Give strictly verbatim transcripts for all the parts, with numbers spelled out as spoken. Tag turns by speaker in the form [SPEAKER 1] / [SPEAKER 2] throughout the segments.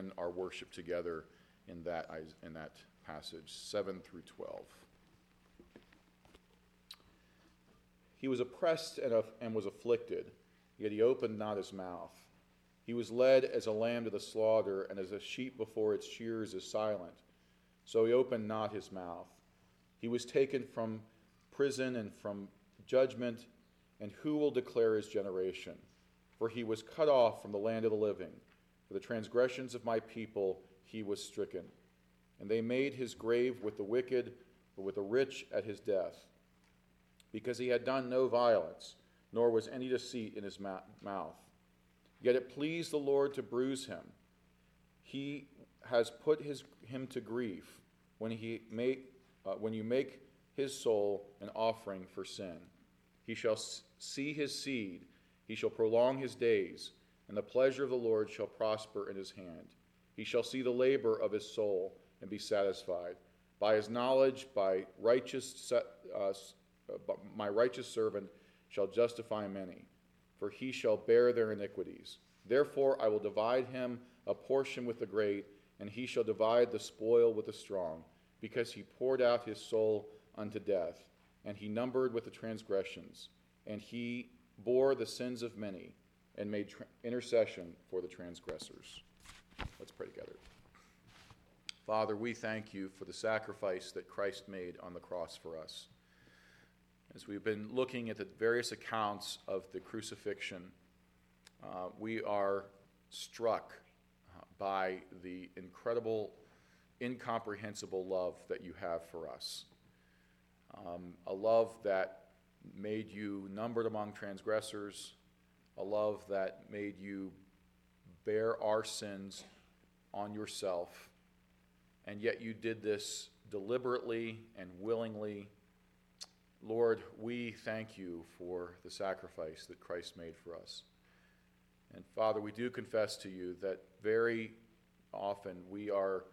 [SPEAKER 1] join our worship together in that, in that passage, seven through twelve. He was oppressed and, and was afflicted, yet he opened not his mouth. He was led as a lamb to the slaughter, and as a sheep before its shearers is silent, so he opened not his mouth. He was taken from prison and from judgment, and who will declare his generation? For he was cut off from the land of the living. For the transgressions of my people he was stricken. And they made his grave with the wicked, but with the rich at his death. Because he had done no violence, nor was any deceit in his mouth. Yet it pleased the Lord to bruise him. He has put his, him to grief when, he make, uh, when you make his soul an offering for sin. He shall see his seed, he shall prolong his days, and the pleasure of the Lord shall prosper in his hand. He shall see the labor of his soul and be satisfied. By his knowledge, by righteous, uh, my righteous servant shall justify many, for he shall bear their iniquities. Therefore I will divide him a portion with the great, and he shall divide the spoil with the strong, because he poured out his soul unto death, and he numbered with the transgressions, and he bore the sins of many, and made tra- intercession for the transgressors. Let's pray together. Father, we thank you for the sacrifice that Christ made on the cross for us. As we've been looking at the various accounts of the crucifixion, uh, we are struck uh, by the incredible, incomprehensible love that you have for us. Um, a love that made you numbered among transgressors, a love that made you bear our sins on yourself, and yet you did this deliberately and willingly. Lord, we thank you for the sacrifice that Christ made for us. And Father, we do confess to you that very often we are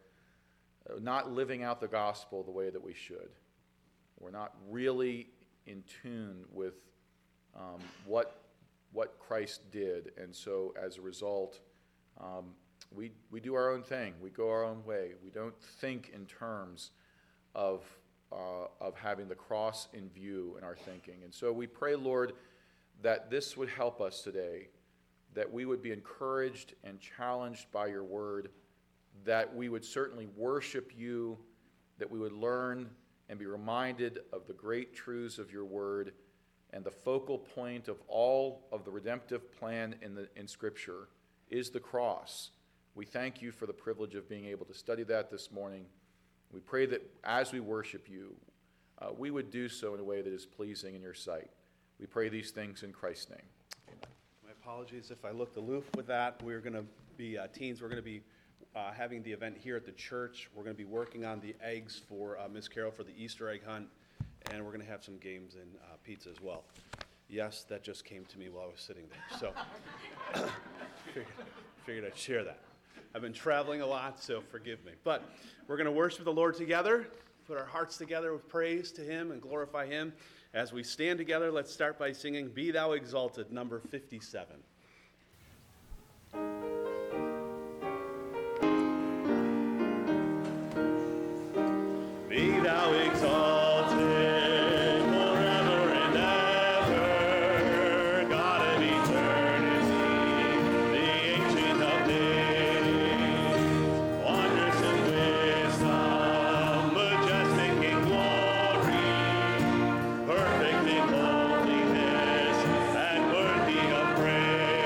[SPEAKER 1] not living out the gospel the way that we should. We're not really in tune with um, what what Christ did, and so as a result, um, we we do our own thing. We go our own way. We don't think in terms of uh, of having the cross in view in our thinking. And so we pray, Lord, that this would help us today, that we would be encouraged and challenged by your word, that we would certainly worship you, that we would learn and be reminded of the great truths of your word, and the focal point of all of the redemptive plan in the in Scripture is the cross. We thank you for the privilege of being able to study that this morning. We pray that as we worship you, uh, we would do so in a way that is pleasing in your sight. We pray these things in Christ's name. Amen.
[SPEAKER 2] My apologies if I looked aloof with that. We're going to be uh, teens. We're going to be uh, having the event here at the church. We're going to be working on the eggs for uh, Miss Carol for the Easter egg hunt, and we're going to have some games and uh, pizza as well. Yes, that just came to me while I was sitting there. So figured, figured I'd share that. I've been traveling a lot, so forgive me. But we're going to worship the Lord together, put our hearts together with praise to him and glorify him. As we stand together, let's start by singing Be Thou Exalted, number fifty-seven. Be thou exalted.
[SPEAKER 3] Perfect in holiness and worthy of praise.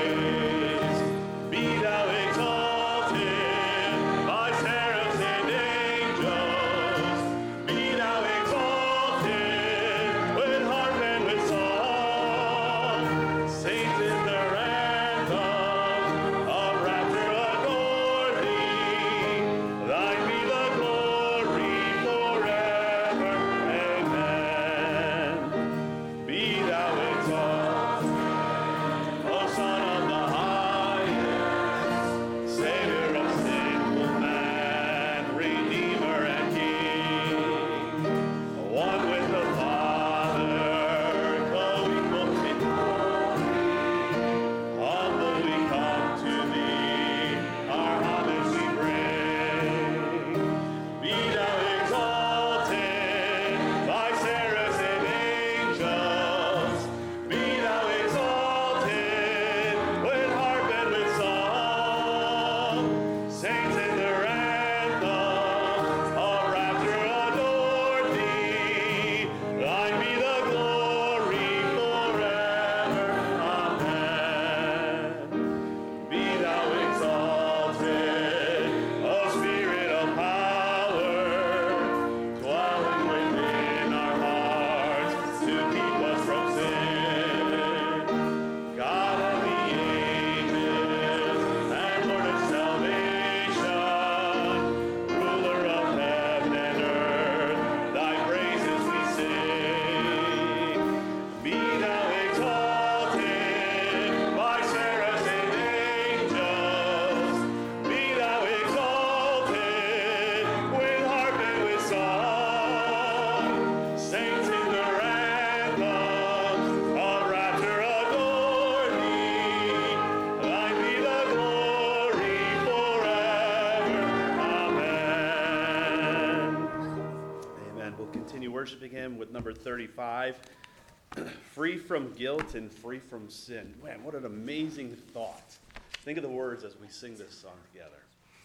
[SPEAKER 2] worshiping hymn with number thirty-five, Free from Guilt and Free from Sin. Man, what an amazing thought. Think of the words as we sing this song together.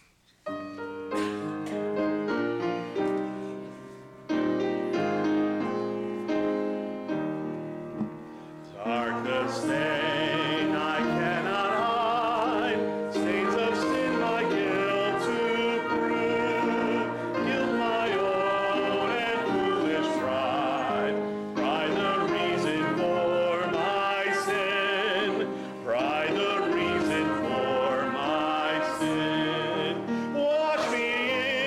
[SPEAKER 2] Darkness stain I cannot hide, stains of sin my guilt to prove, guilt my own and foolish pride, pride the reason for my sin, pride the reason for my sin. Wash me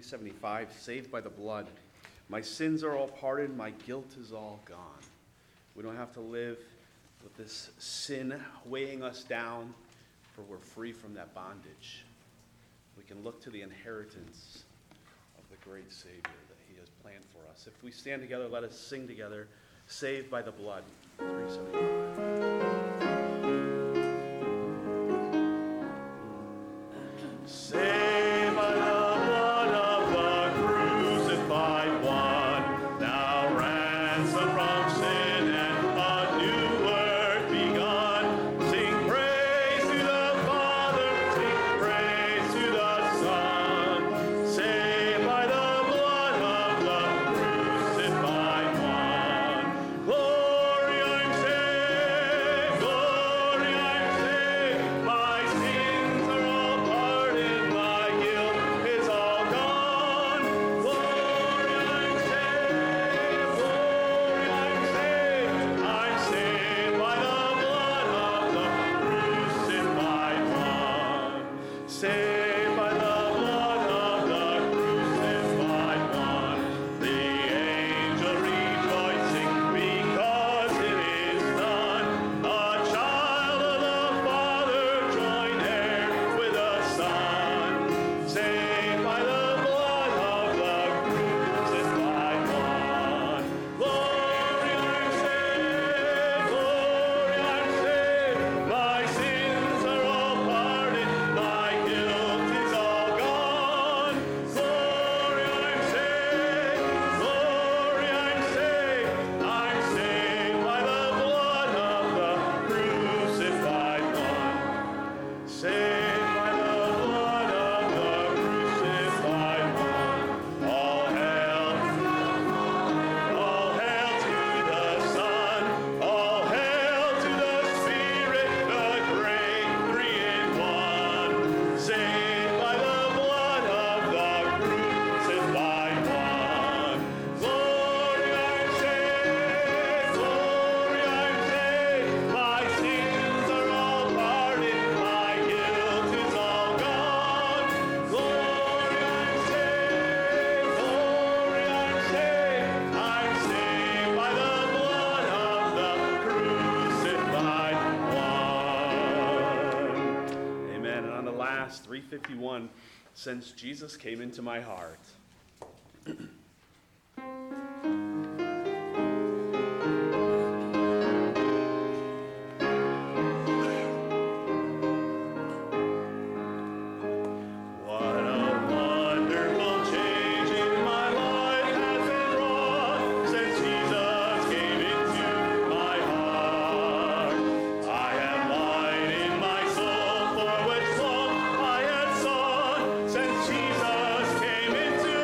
[SPEAKER 2] seventy-five, Saved by the Blood. My sins are all pardoned, my guilt is all gone. We don't have to live with this sin weighing us down, for we're free from that bondage. We can look to the inheritance of the great Savior that he has planned for us. If we stand together, let us sing together, Saved by the Blood, three seventy-five. Saved by the blood of the crucified one, now ransomed from sin and a new work begun. Sing praise to the Father, sing praise to the Son. Saved by the blood of the crucified one. Glory, I'm saved, glory, I'm saved. My sins are all pardoned, my guilt is all gone. Glory, I'm saved, glory, I'm saved. I'm saved by the blood of the crucified one. Saved by the blood of the crucified one. The angel rejoicing because it is done. A child of the Father, joint heir with the Son. Saved by the blood of the crucified one. Glory, I'm saved, glory, I'm saved. My sins are all pardoned, my guilt is all gone. Glory, I'm saved, glory, I'm saved. I'm saved by the blood of the crucified one. Saved by the blood of the crucified one. All hail, all hail to the Son, all hail to the Spirit, the great three in one. Saved by the blood of the crucified one. Glory, I'm saved, glory, I'm saved. My sins are all pardoned, my guilt is all gone. Glory, I'm saved, glory, I'm saved. I'm saved by the blood of the crucified one. Amen. And on the last, three fifty-one, since Jesus came into my heart. What a wonderful change in my life has been wrought since Jesus came into my heart. I have light in my soul for which long I had sought since Jesus came into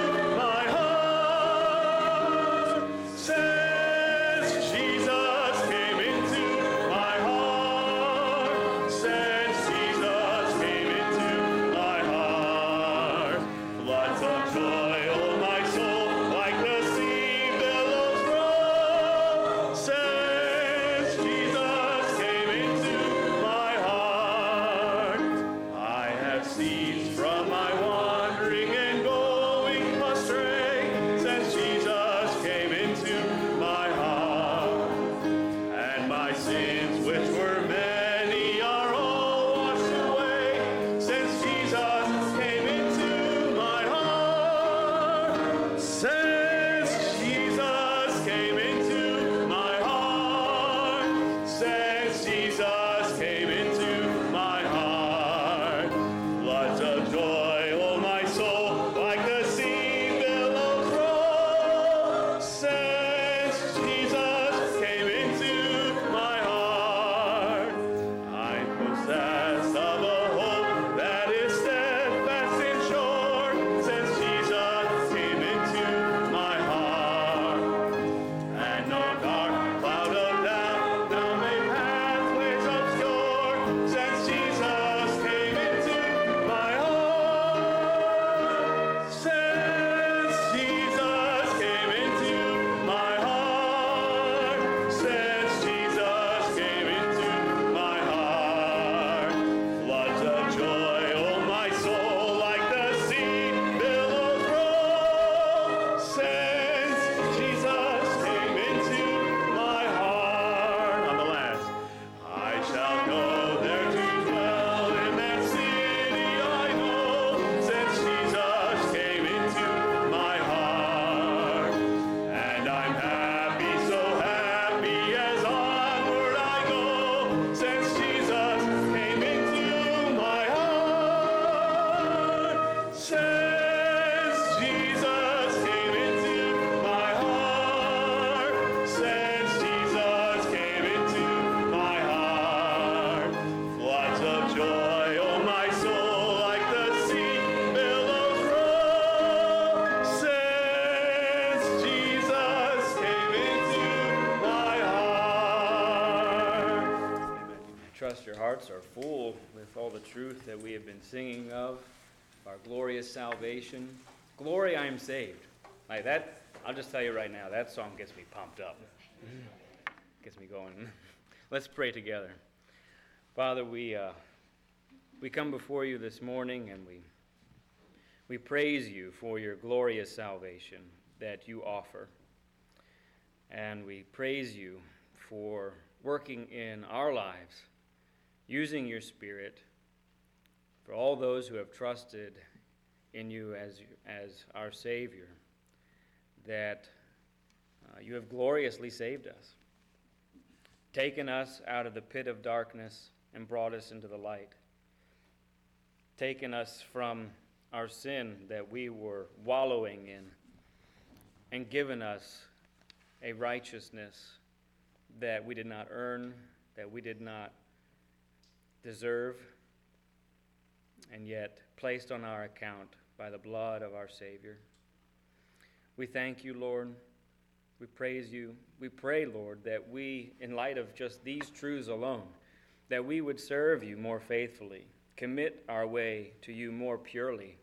[SPEAKER 3] trust your hearts are full with all the truth that we have been singing of, our glorious salvation. Glory, I am saved. Like that, I'll just tell you right now, that song gets me pumped up. Gets me going. Let's pray together. Father, we uh, we come before you this morning, and we we praise you for your glorious salvation that you offer. And we praise you for working in our lives, using your Spirit for all those who have trusted in you as, as our Savior, that uh, you have gloriously saved us, taken us out of the pit of darkness and brought us into the light, taken us from our sin that we were wallowing in, and given us a righteousness that we did not earn, that we did not deserve, and yet placed on our account by the blood of our Savior. We thank you, Lord. We praise you. We pray, Lord, that we, in light of just these truths alone, that we would serve you more faithfully, commit our way to you more purely,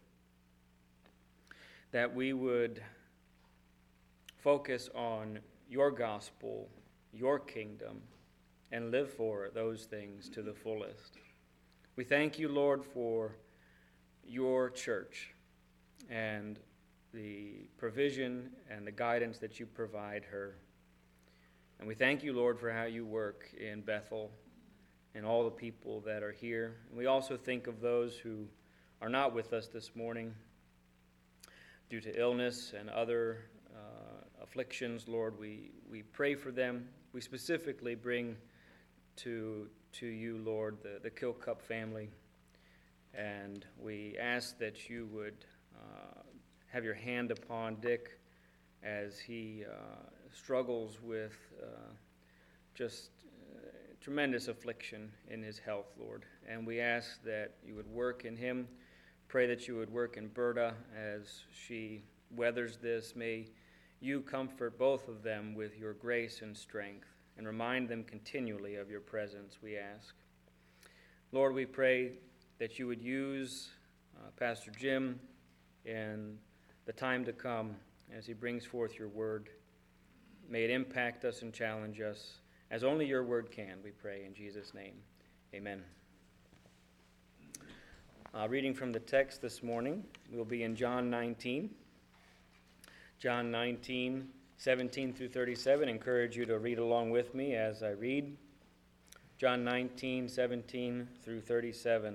[SPEAKER 3] that we would focus on your gospel, your kingdom, and live for those things to the fullest. We thank you, Lord, for your church and the provision and the guidance that you provide her. And we thank you, Lord, for how you work in Bethel and all the people that are here. And we also think of those who are not with us this morning due to illness and other uh, afflictions. Lord, we, we pray for them. We specifically bring to, to you, Lord, the, the Kilcup family. And we ask that you would uh, have your hand upon Dick as he uh, struggles with uh, just uh, tremendous affliction in his health, Lord. And we ask that you would work in him. Pray that you would work in Berta as she weathers this. May you comfort both of them with your grace and strength and remind them continually of your presence, we ask. Lord, we pray that you would use uh, Pastor Jim in the time to come as he brings forth your word. May it impact us and challenge us as only your word can, we pray in Jesus' name. Amen. Uh, reading from the text this morning, we'll be in John nineteen. John nineteen, seventeen through thirty-seven. I encourage you to read along with me as I read. John nineteen, seventeen through thirty-seven.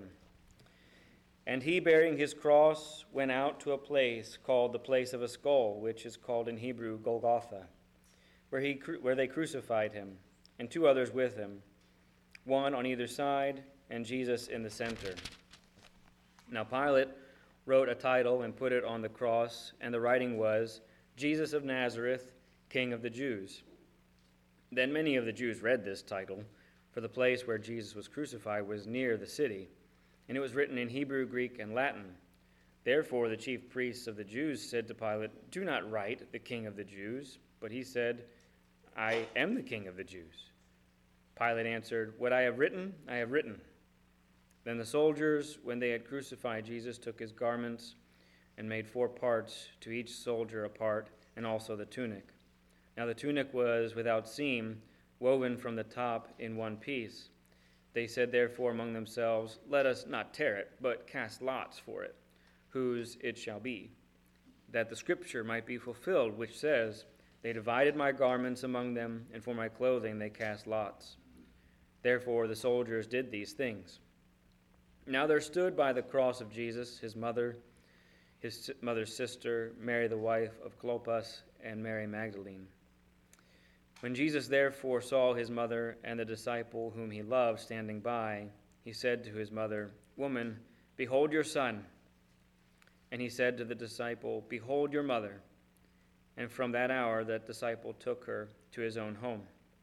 [SPEAKER 3] And he, bearing his cross, went out to a place called the place of a skull, which is called in Hebrew Golgotha, where he where they crucified him, and two others with him, one on either side, and Jesus in the center. Now Pilate wrote a title and put it on the cross, and the writing was, Jesus of Nazareth, King of the Jews. Then many of the Jews read this title, for the place where Jesus was crucified was near the city, and it was written in Hebrew, Greek, and Latin. Therefore the chief priests of the Jews said to Pilate, do not write the King of the Jews. But he said, I am the King of the Jews. Pilate answered, what I have written, I have written. Then the soldiers, when they had crucified Jesus, took his garments and made four parts, to each soldier a part, and also the tunic. Now the tunic was without seam, woven from the top in one piece. They said therefore among themselves, let us not tear it, but cast lots for it, whose it shall be, that the scripture might be fulfilled, which says, they divided my garments among them, and for my clothing they cast lots. Therefore the soldiers did these things. Now there stood by the cross of Jesus his mother, his mother's sister, Mary the wife of Clopas, and Mary Magdalene. When Jesus therefore saw his mother and the disciple whom he loved standing by, he said to his mother, woman, behold your son. And he said to the disciple, behold your mother. And from that hour that disciple took her to his own home.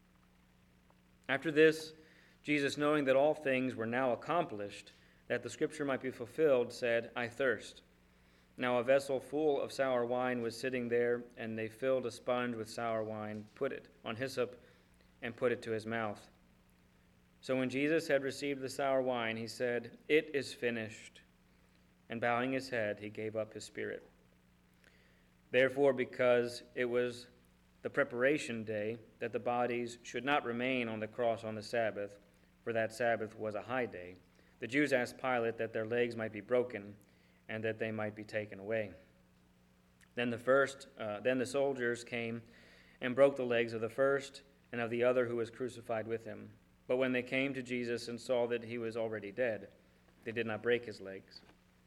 [SPEAKER 3] After this, Jesus, knowing that all things were now accomplished, that the scripture might be fulfilled, said, I thirst. Now a vessel full of sour wine was sitting there, and they filled a sponge with sour wine, put it on hyssop, and put it to his mouth. So when Jesus had received the sour wine, he said, "It is finished." And bowing his head, he gave up his spirit. Therefore, because it was the preparation day, that the bodies should not remain on the cross on the Sabbath, for that Sabbath was a high day, the Jews asked Pilate that their legs might be broken and that they might be taken away. Then the first, uh, then the soldiers came and broke the legs of the first and of the other who was crucified with him. But when they came to Jesus and saw that he was already dead, they did not break his legs.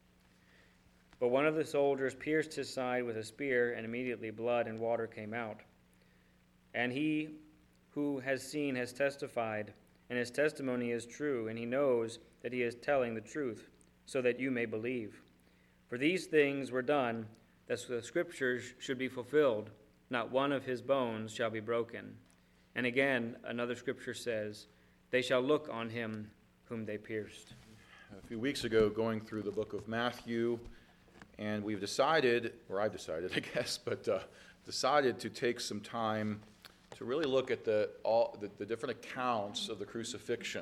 [SPEAKER 3] But one of the soldiers pierced his side with a spear, and immediately blood and water came out. And he who has seen has testified, and his testimony is true, and he knows that he is telling the truth, so that you may believe. For these things were done, that the scriptures should be fulfilled. Not one of his bones shall be broken. And again, another scripture says, they shall look on him whom they pierced.
[SPEAKER 1] A few weeks ago, going through the book of Matthew, and we've decided, or I've decided, I guess, but uh, decided to take some time to really look at the, all, the, the different accounts of the crucifixion.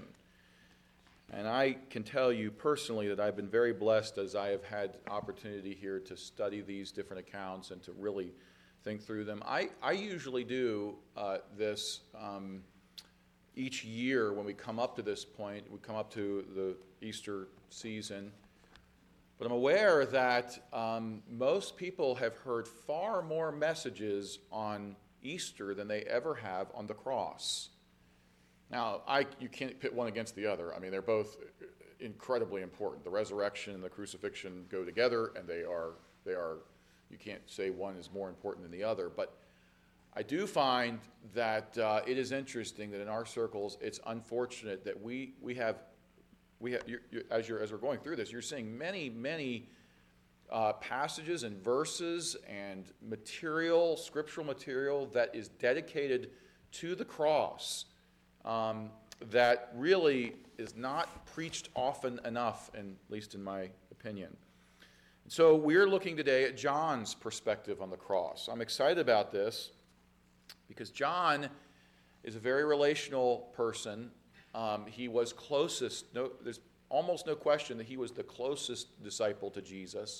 [SPEAKER 1] And I can tell you personally that I've been very blessed as I have had opportunity here to study these different accounts and to really think through them. I, I usually do uh, this um, each year when we come up to this point. We come up to the Easter season. But I'm aware that um, most people have heard far more messages on Easter than they ever have on the cross. Now, I, you can't pit one against the other. I mean, they're both incredibly important. The resurrection and the crucifixion go together, and they are, they are, you can't say one is more important than the other. But I do find that uh, it is interesting that in our circles, it's unfortunate that we, we have, we have you're, you're, as, you're, as we're going through this, you're seeing many, many uh, passages and verses and material, scriptural material that is dedicated to the cross. Um, that really is not preached often enough, in, at least in my opinion. And so we're looking today at John's perspective on the cross. I'm excited about this because John is a very relational person. Um, he was closest, no, there's almost no question that he was the closest disciple to Jesus.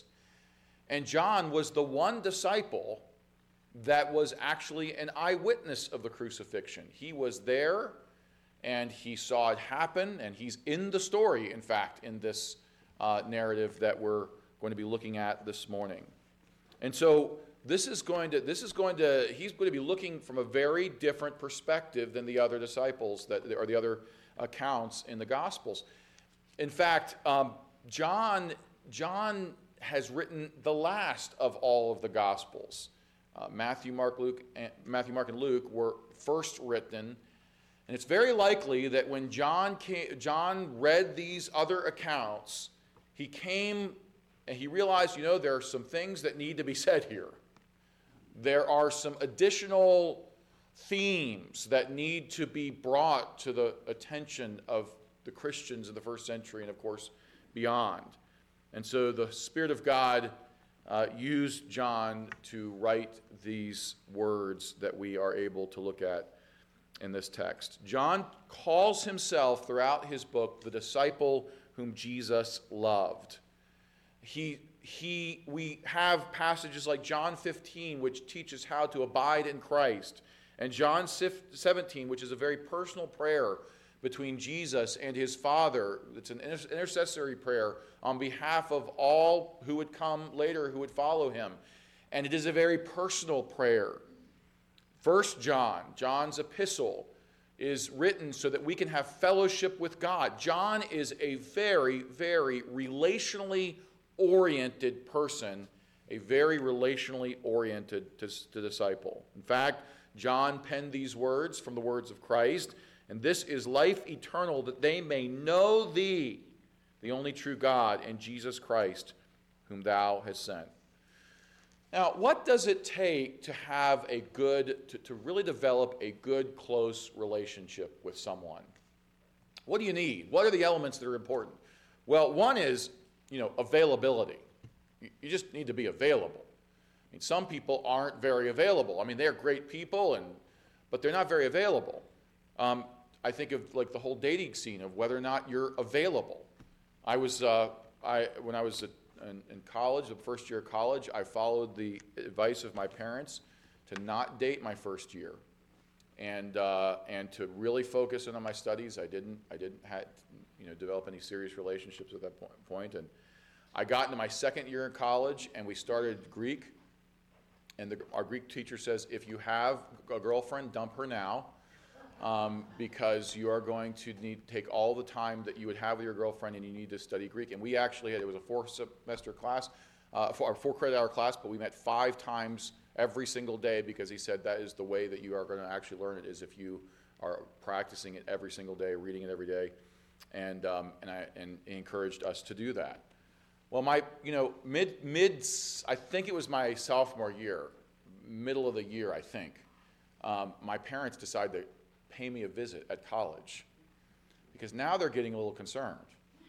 [SPEAKER 1] And John was the one disciple that was actually an eyewitness of the crucifixion. He was there, and he saw it happen, and he's in the story, in fact, in this uh, narrative that we're going to be looking at this morning. And so this is going to, this is going to, he's going to be looking from a very different perspective than the other disciples, that or the other accounts in the Gospels. In fact, um, John, John has written the last of all of the Gospels. Uh, Matthew, Mark, Luke, and, Matthew, Mark, and Luke were first written. And it's very likely that when John came, John read these other accounts, he came and he realized, you know, there are some things that need to be said here. There are some additional themes that need to be brought to the attention of the Christians in the first century and, of course, beyond. And so the Spirit of God uh, used John to write these words that we are able to look at in this text. John calls himself throughout his book the disciple whom Jesus loved. He, he, we have passages like John fifteen, which teaches how to abide in Christ, and John seventeen, which is a very personal prayer between Jesus and his Father. It's an intercessory prayer on behalf of all who would come later, who would follow him. And it is a very personal prayer. First John, John's epistle, is written so that we can have fellowship with God. John is a very, very relationally oriented person, a very relationally oriented to, to disciple. In fact, John penned these words from the words of Christ, and this is life eternal, that they may know thee, the only true God, and Jesus Christ, whom thou hast sent. Now, what does it take to have a good, to, to really develop a good, close relationship with someone? What do you need? What are the elements that are important? Well, one is, you know, availability. You, you just need to be available. I mean, some people aren't very available. I mean, they're great people, and but they're not very available. Um, I think of like the whole dating scene of whether or not you're available. I was, uh, I when I was at, in, in college, the first year of college, I followed the advice of my parents to not date my first year, and uh, and to really focus in on my studies. I didn't, I didn't have, you know, develop any serious relationships at that point. point. And I got into my second year in college, and we started Greek. And the, our Greek teacher says, if you have a girlfriend, dump her now. Um, because you are going to need to take all the time that you would have with your girlfriend, and you need to study Greek. And we actually had, it was a four semester class, uh, four, four credit hour class, but we met five times every single day, because he said that is the way that you are going to actually learn it, is if you are practicing it every single day, reading it every day. And, um, and, I, and he encouraged us to do that. Well, my, you know, mid, mid, I think it was my sophomore year, middle of the year, I think, um, my parents decided to pay me a visit at college, because now they're getting a little concerned.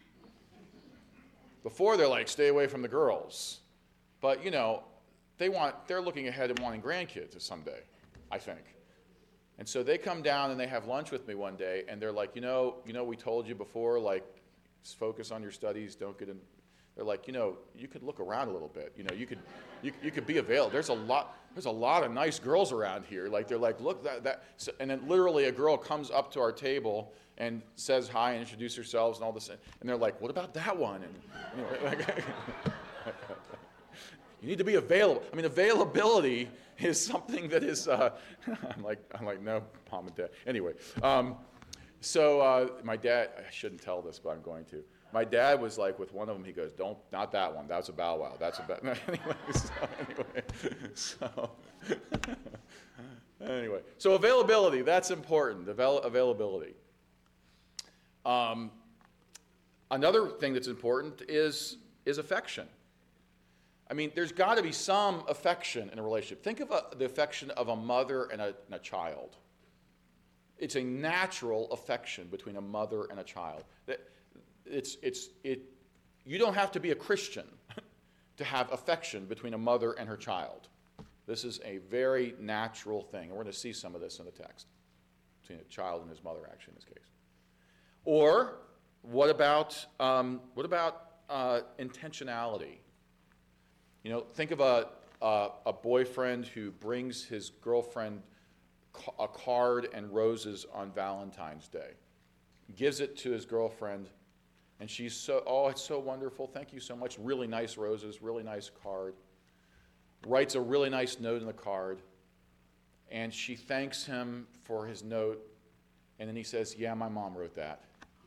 [SPEAKER 1] Before they're like, stay away from the girls, but you know, they want, they're looking ahead and wanting grandkids someday, I think. And so they come down and they have lunch with me one day, and they're like, you know, you know, we told you before, like, focus on your studies, don't get in. They're like, you know, you could look around a little bit. You know, you could, you, you could be available. There's a lot, there's a lot of nice girls around here. Like, they're like, look, that, that. So, and then literally a girl comes up to our table and says hi and introduces herself and all this. And they're like, what about that one? And anyway, like, you need to be available. I mean, availability is something that is. Uh, I'm like, I'm like, no, mom and dad. Anyway, um, so uh, my dad. I shouldn't tell this, but I'm going to. My dad was like, with one of them, he goes, don't, not that one. That's a Bow Wow. That's a Bow Wow. Anyway, so, anyway, so, anyway, so availability, that's important, Avail- availability. Um, another thing that's important is, is affection. I mean, there's got to be some affection in a relationship. Think of a, the affection of a mother and a, and a child. It's a natural affection between a mother and a child. That, It's, it's, it, you don't have to be a Christian to have affection between a mother and her child. This is a very natural thing. And we're going to see some of this in the text, between a child and his mother, actually, in this case. Or what about, um, what about uh, intentionality? You know, think of a, a, a boyfriend who brings his girlfriend ca- a card and roses on Valentine's Day, gives it to his girlfriend. And she's so, oh, it's so wonderful. Thank you so much. Really nice roses, really nice card. Writes a really nice note in the card. And she thanks him for his note. And then he says, yeah, my mom wrote that.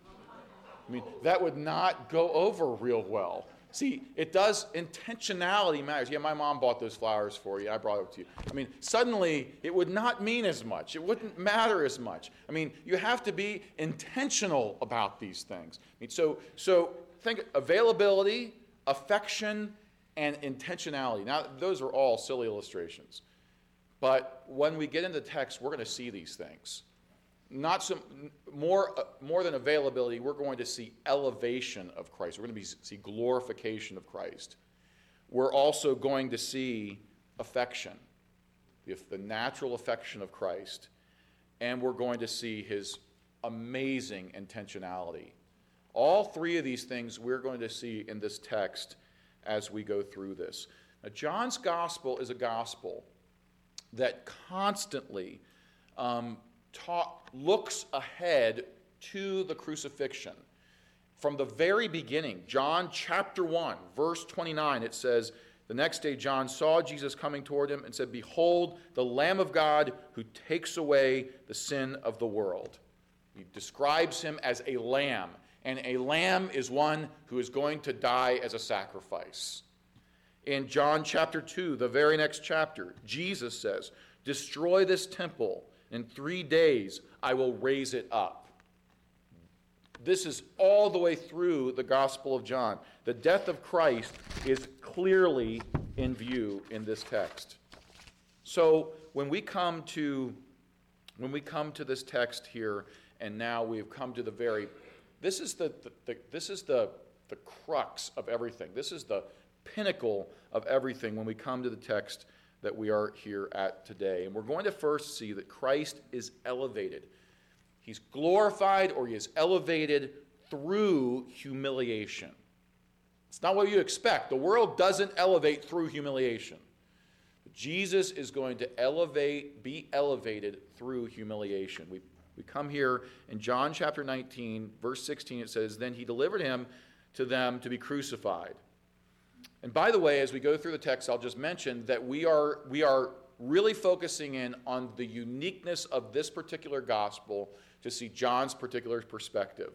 [SPEAKER 1] I mean, that would not go over real well. See, it does, intentionality matters. Yeah, my mom bought those flowers for you. I brought it to you. I mean, suddenly it would not mean as much. It wouldn't matter as much. I mean, you have to be intentional about these things. I mean, so, so think availability, affection, and intentionality. Now, those are all silly illustrations. But when we get into text, we're going to see these things. Not some more uh, more than availability, we're going to see elevation of Christ. We're going to be, see glorification of Christ. We're also going to see affection, the, the natural affection of Christ, and we're going to see his amazing intentionality. All three of these things we're going to see in this text as we go through this. Now, John's gospel is a gospel that constantly um, taught, looks ahead to the crucifixion. From the very beginning, John chapter one, verse twenty-nine, it says, the next day John saw Jesus coming toward him and said, behold, the Lamb of God who takes away the sin of the world. He describes him as a lamb, and a lamb is one who is going to die as a sacrifice. In John chapter two, the very next chapter, Jesus says, destroy this temple. In three days, I will raise it up. This is all the way through the Gospel of John. The death of Christ is clearly in view in this text. So when we come to when we come to this text here, and now we've come to the very, this is the, the, the this is the the crux of everything. This is the pinnacle of everything when we come to the text that we are here at today. And we're going to first see that Christ is elevated. He's glorified or he is elevated through humiliation. It's not what you expect. The world doesn't elevate through humiliation. Jesus is going to elevate, be elevated through humiliation. We, we come here in John chapter nineteen, verse sixteen, it says, "Then he delivered him to them to be crucified." And by the way, as we go through the text, I'll just mention that we are, we are really focusing in on the uniqueness of this particular gospel to see John's particular perspective.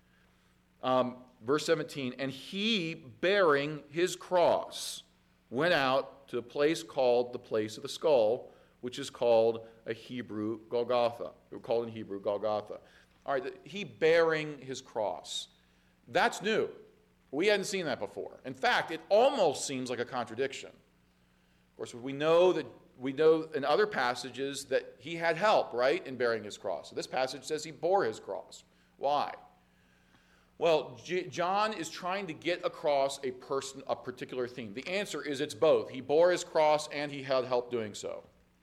[SPEAKER 1] Um, verse seventeen, "And he, bearing his cross, went out to a place called the place of the skull, which is called a Hebrew Golgotha." We're called in Hebrew Golgotha. All right, he bearing his cross. That's new. We hadn't seen that before. In fact, it almost seems like a contradiction. Of course, we know that we know in other passages that he had help, right, in bearing his cross. So this passage says he bore his cross. Why? Well, J- John is trying to get across a person, a particular theme. The answer is it's both. He bore his cross and he had help doing so.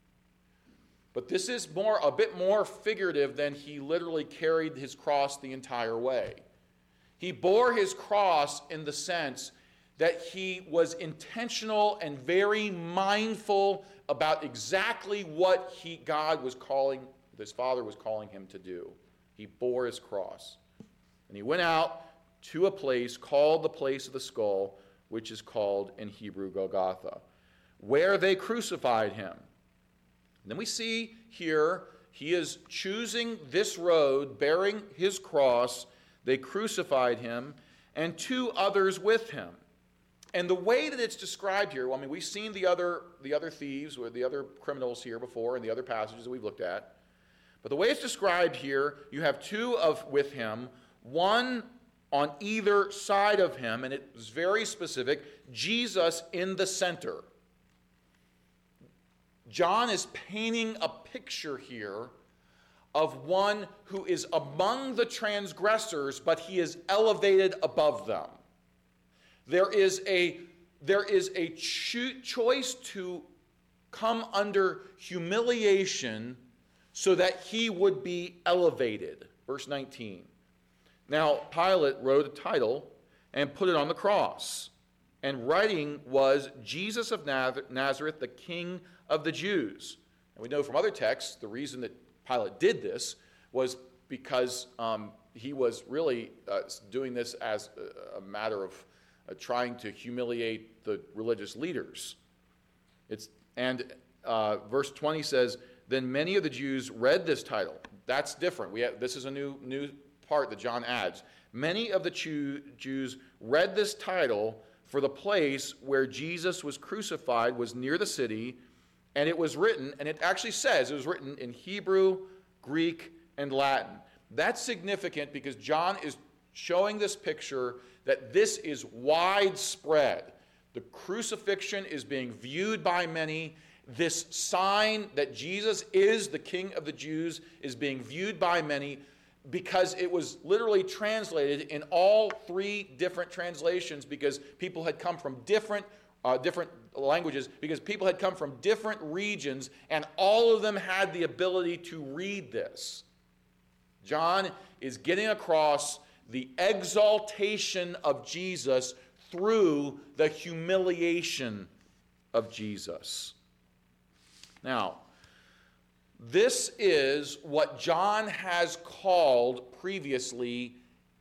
[SPEAKER 1] But this is more a bit more figurative than he literally carried his cross the entire way. He bore his cross in the sense that he was intentional and very mindful about exactly what he, God was calling, his Father was calling him to do. He bore his cross. And he went out to a place called the place of the skull, which is called in Hebrew Golgotha, where they crucified him. And then we see here, he is choosing this road, bearing his cross. They crucified him, and two others with him. And the way that it's described here, well, I mean, we've seen the other, the other thieves or the other criminals here before in the other passages that we've looked at. But the way it's described here, you have two of with him, one on either side of him, and it was very specific, Jesus in the center. John is painting a picture here of one who is among the transgressors, but he is elevated above them. There is a, there is a cho- choice to come under humiliation so that he would be elevated. Verse nineteen. "Now Pilate wrote a title and put it on the cross. And writing was, Jesus of Nazareth, the King of the Jews." And we know from other texts the reason that Pilate did this was because um, he was really uh, doing this as a, a matter of uh, trying to humiliate the religious leaders. It's, and uh, verse twenty says, "Then many of the Jews read this title." That's different. We have, this is a new, new part that John adds. "Many of the Jew, Jews read this title, for the place where Jesus was crucified was near the city, and it was written," and it actually says it was written in Hebrew, Greek, and Latin. That's significant because John is showing this picture that this is widespread. The crucifixion is being viewed by many. This sign that Jesus is the King of the Jews is being viewed by many because it was literally translated in all three different translations because people had come from different uh, different languages, because people had come from different regions, and all of them had the ability to read this. John is getting across the exaltation of Jesus through the humiliation of Jesus. Now, this is what John has called previously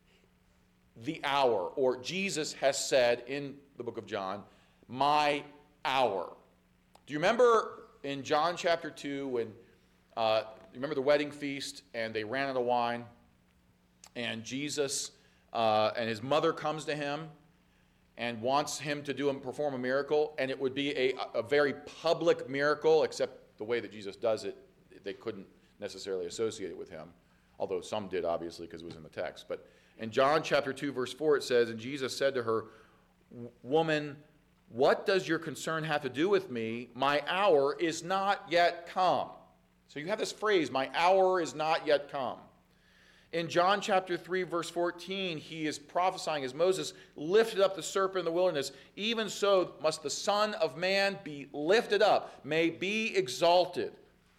[SPEAKER 1] the hour, or Jesus has said in the book of John, "My hour." Do you remember in John chapter two when uh, you remember the wedding feast and they ran out of wine, and Jesus uh, and his mother comes to him and wants him to do and perform a miracle, and it would be a, a very public miracle, except the way that Jesus does it, they couldn't necessarily associate it with him, although some did, obviously, because it was in the text. But in John chapter two, verse four, it says, "And Jesus said to her, 'Woman, what does your concern have to do with me? My hour is not yet come.'" So you have this phrase, "My hour is not yet come." In John chapter three, verse fourteen, he is prophesying as Moses lifted up the serpent in the wilderness. "Even so must the Son of Man be lifted up," may be exalted.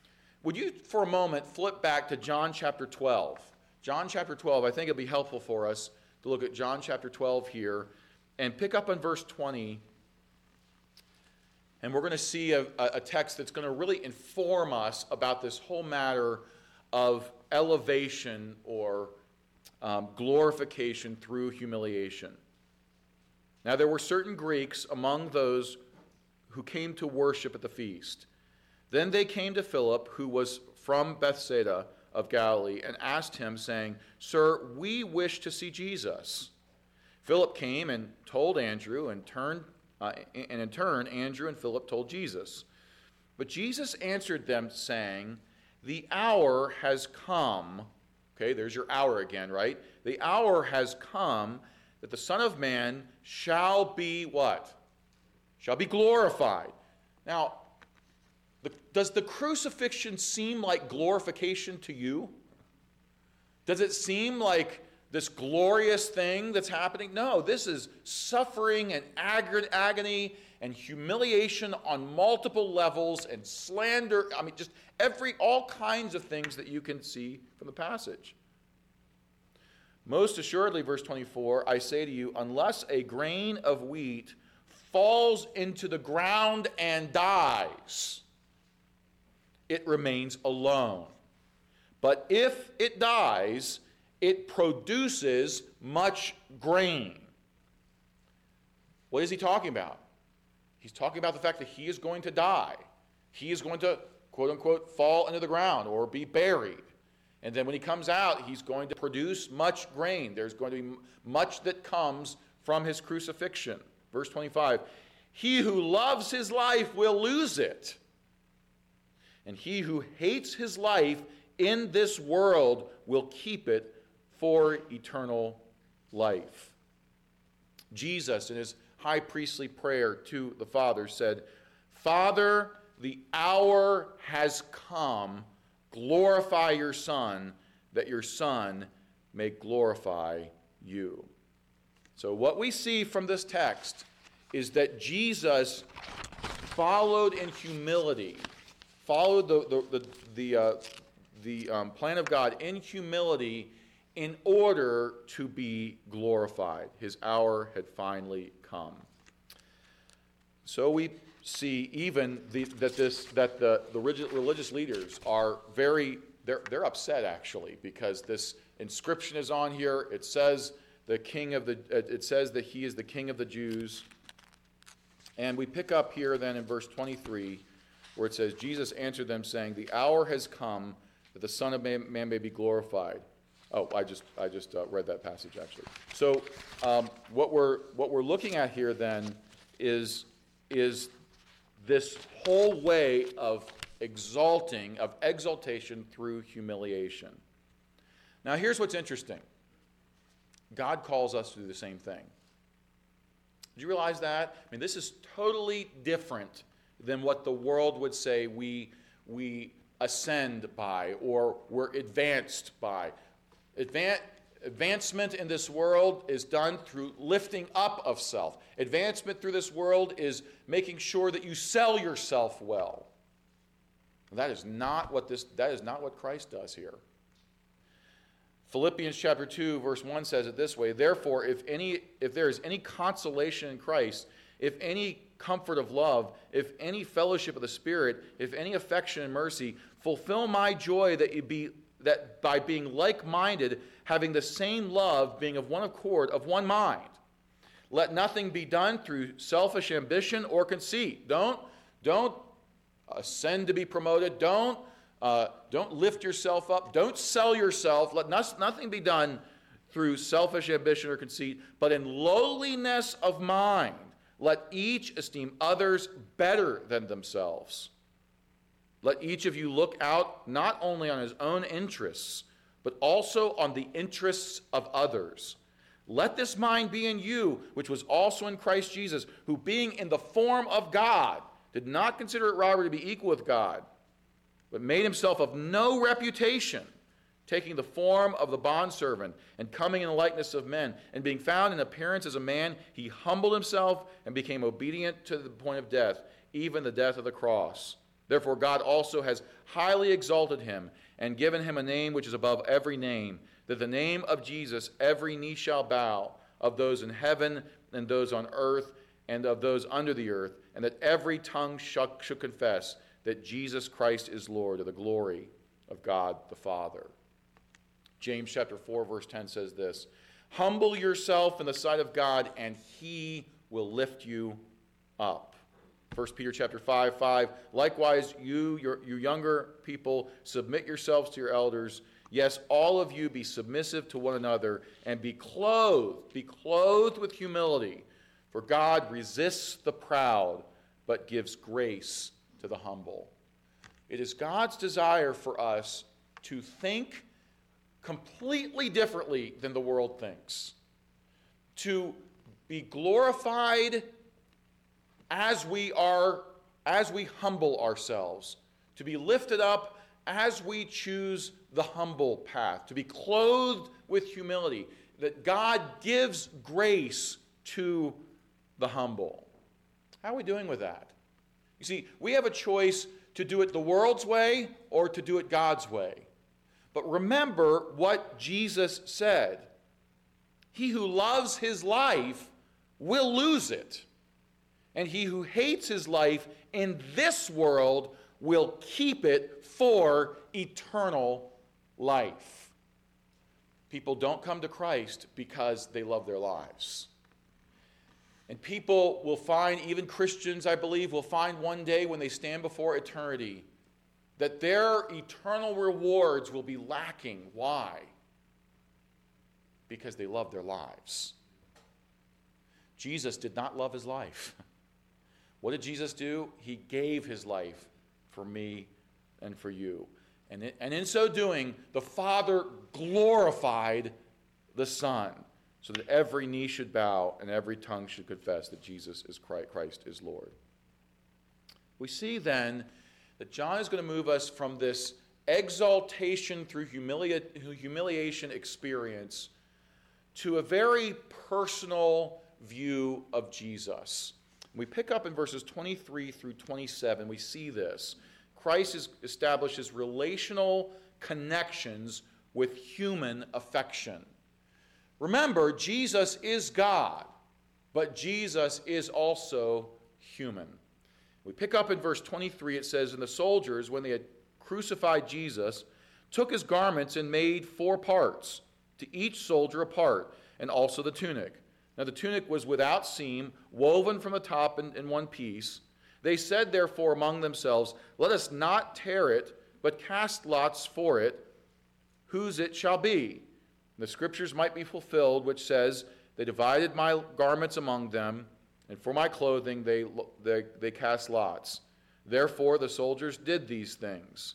[SPEAKER 1] Would you, for a moment, flip back to John chapter twelve? John chapter twelve, I think it'd be helpful for us to look at John chapter twelve here and pick up on verse twenty. And we're going to see a, a text that's going to really inform us about this whole matter of elevation or um, glorification through humiliation. Now, there were certain Greeks among those who came to worship at the feast. Then they came to Philip, who was from Bethsaida of Galilee, and asked him, saying, "Sir, we wish to see Jesus." Philip came and told Andrew, and turned, uh, and in turn, Andrew and Philip told Jesus. But Jesus answered them, saying, "The hour has come." Okay, there's your hour again, right? "The hour has come that the Son of Man shall be" what? Shall be glorified. Now, the, does the crucifixion seem like glorification to you? Does it seem like this glorious thing that's happening? No, this is suffering and ag- agony and humiliation on multiple levels and slander. I mean, just every, all kinds of things that you can see from the passage. "Most assuredly," verse twenty-four, "I say to you, unless a grain of wheat falls into the ground and dies, it remains alone. But if it dies, it produces much grain." What is he talking about? He's talking about the fact that he is going to die. He is going to, quote unquote, fall into the ground or be buried. And then when he comes out, he's going to produce much grain. There's going to be much that comes from his crucifixion. Verse twenty-five, "He who loves his life will lose it. And he who hates his life in this world will keep it for eternal life." Jesus, in his high priestly prayer to the Father, said, "Father, the hour has come. Glorify your Son, that your Son may glorify you." So what we see from this text is that Jesus followed in humility, followed the, the, the, the, uh, the um, plan of God in humility in order to be glorified. His hour had finally come. So we see even the, that this that the, the religious leaders are very, they're, they're upset actually, because this inscription is on here. It says the king of the, it says that he is the King of the Jews. And we pick up here then in verse twenty-three, where it says, "Jesus answered them, saying, the hour has come that the Son of Man, man may be glorified." Oh, I just I just uh, read that passage actually. So um, what we're what we're looking at here then is is this whole way of exalting, of exaltation through humiliation. Now here's what's interesting. God calls us to do the same thing. Did you realize that? I mean, this is totally different than what the world would say we we ascend by or we're advanced by. Advan- advancement in this world is done through lifting up of self. Advancement through this world is making sure that you sell yourself well. That is not what this that is not what Christ does here. Philippians chapter two verse one says it this way, "Therefore, if any if there is any consolation in Christ, if any comfort of love, if any fellowship of the Spirit, if any affection and mercy, fulfill my joy that you be that by being like-minded, having the same love, being of one accord, of one mind. Let nothing be done through selfish ambition or conceit." Don't don't ascend to be promoted. Don't uh, don't lift yourself up. Don't sell yourself. Let no, nothing be done through selfish ambition or conceit, but in lowliness of mind, let each esteem others better than themselves. Let each of you look out not only on his own interests, but also on the interests of others. Let this mind be in you, which was also in Christ Jesus, who being in the form of God, did not consider it robbery to be equal with God, but made himself of no reputation, taking the form of the bondservant and coming in the likeness of men, and being found in appearance as a man, he humbled himself and became obedient to the point of death, even the death of the cross. Therefore God also has highly exalted him and given him a name which is above every name, that the name of Jesus every knee shall bow, of those in heaven and those on earth and of those under the earth, and that every tongue shall, should confess that Jesus Christ is Lord, to the glory of God the Father. James chapter four verse ten says this, humble yourself in the sight of God, and he will lift you up. First Peter chapter five, five, likewise you, your, you younger people, submit yourselves to your elders. Yes, all of you be submissive to one another, and be clothed, be clothed with humility. For God resists the proud, but gives grace to the humble. It is God's desire for us to think completely differently than the world thinks, to be glorified as we are, as we humble ourselves, to be lifted up as we choose the humble path, to be clothed with humility, that God gives grace to the humble. How are we doing with that? You see, we have a choice to do it the world's way or to do it God's way. But remember what Jesus said. He who loves his life will lose it. And he who hates his life in this world will keep it for eternal life. People don't come to Christ because they love their lives. And people will find, even Christians, I believe, will find one day when they stand before eternity that their eternal rewards will be lacking. Why? Because they love their lives. Jesus did not love his life. What did Jesus do? He gave his life for me and for you. And in, and in so doing, the Father glorified the Son, so that every knee should bow and every tongue should confess that Jesus is Christ, Christ is Lord. We see then that John is going to move us from this exaltation through humilia- humiliation experience to a very personal view of Jesus. We pick up in verses twenty-three through twenty-seven, we see this. Christ is, establishes relational connections with human affection. Remember, Jesus is God, but Jesus is also human. We pick up in verse twenty-three, it says, and the soldiers, when they had crucified Jesus, took his garments and made four parts, to each soldier a part, and also the tunic. Now the tunic was without seam, woven from the top in, in one piece. They said, therefore, among themselves, let us not tear it, but cast lots for it, whose it shall be. The scriptures might be fulfilled, which says, they divided my garments among them, and for my clothing they, they, they cast lots. Therefore the soldiers did these things.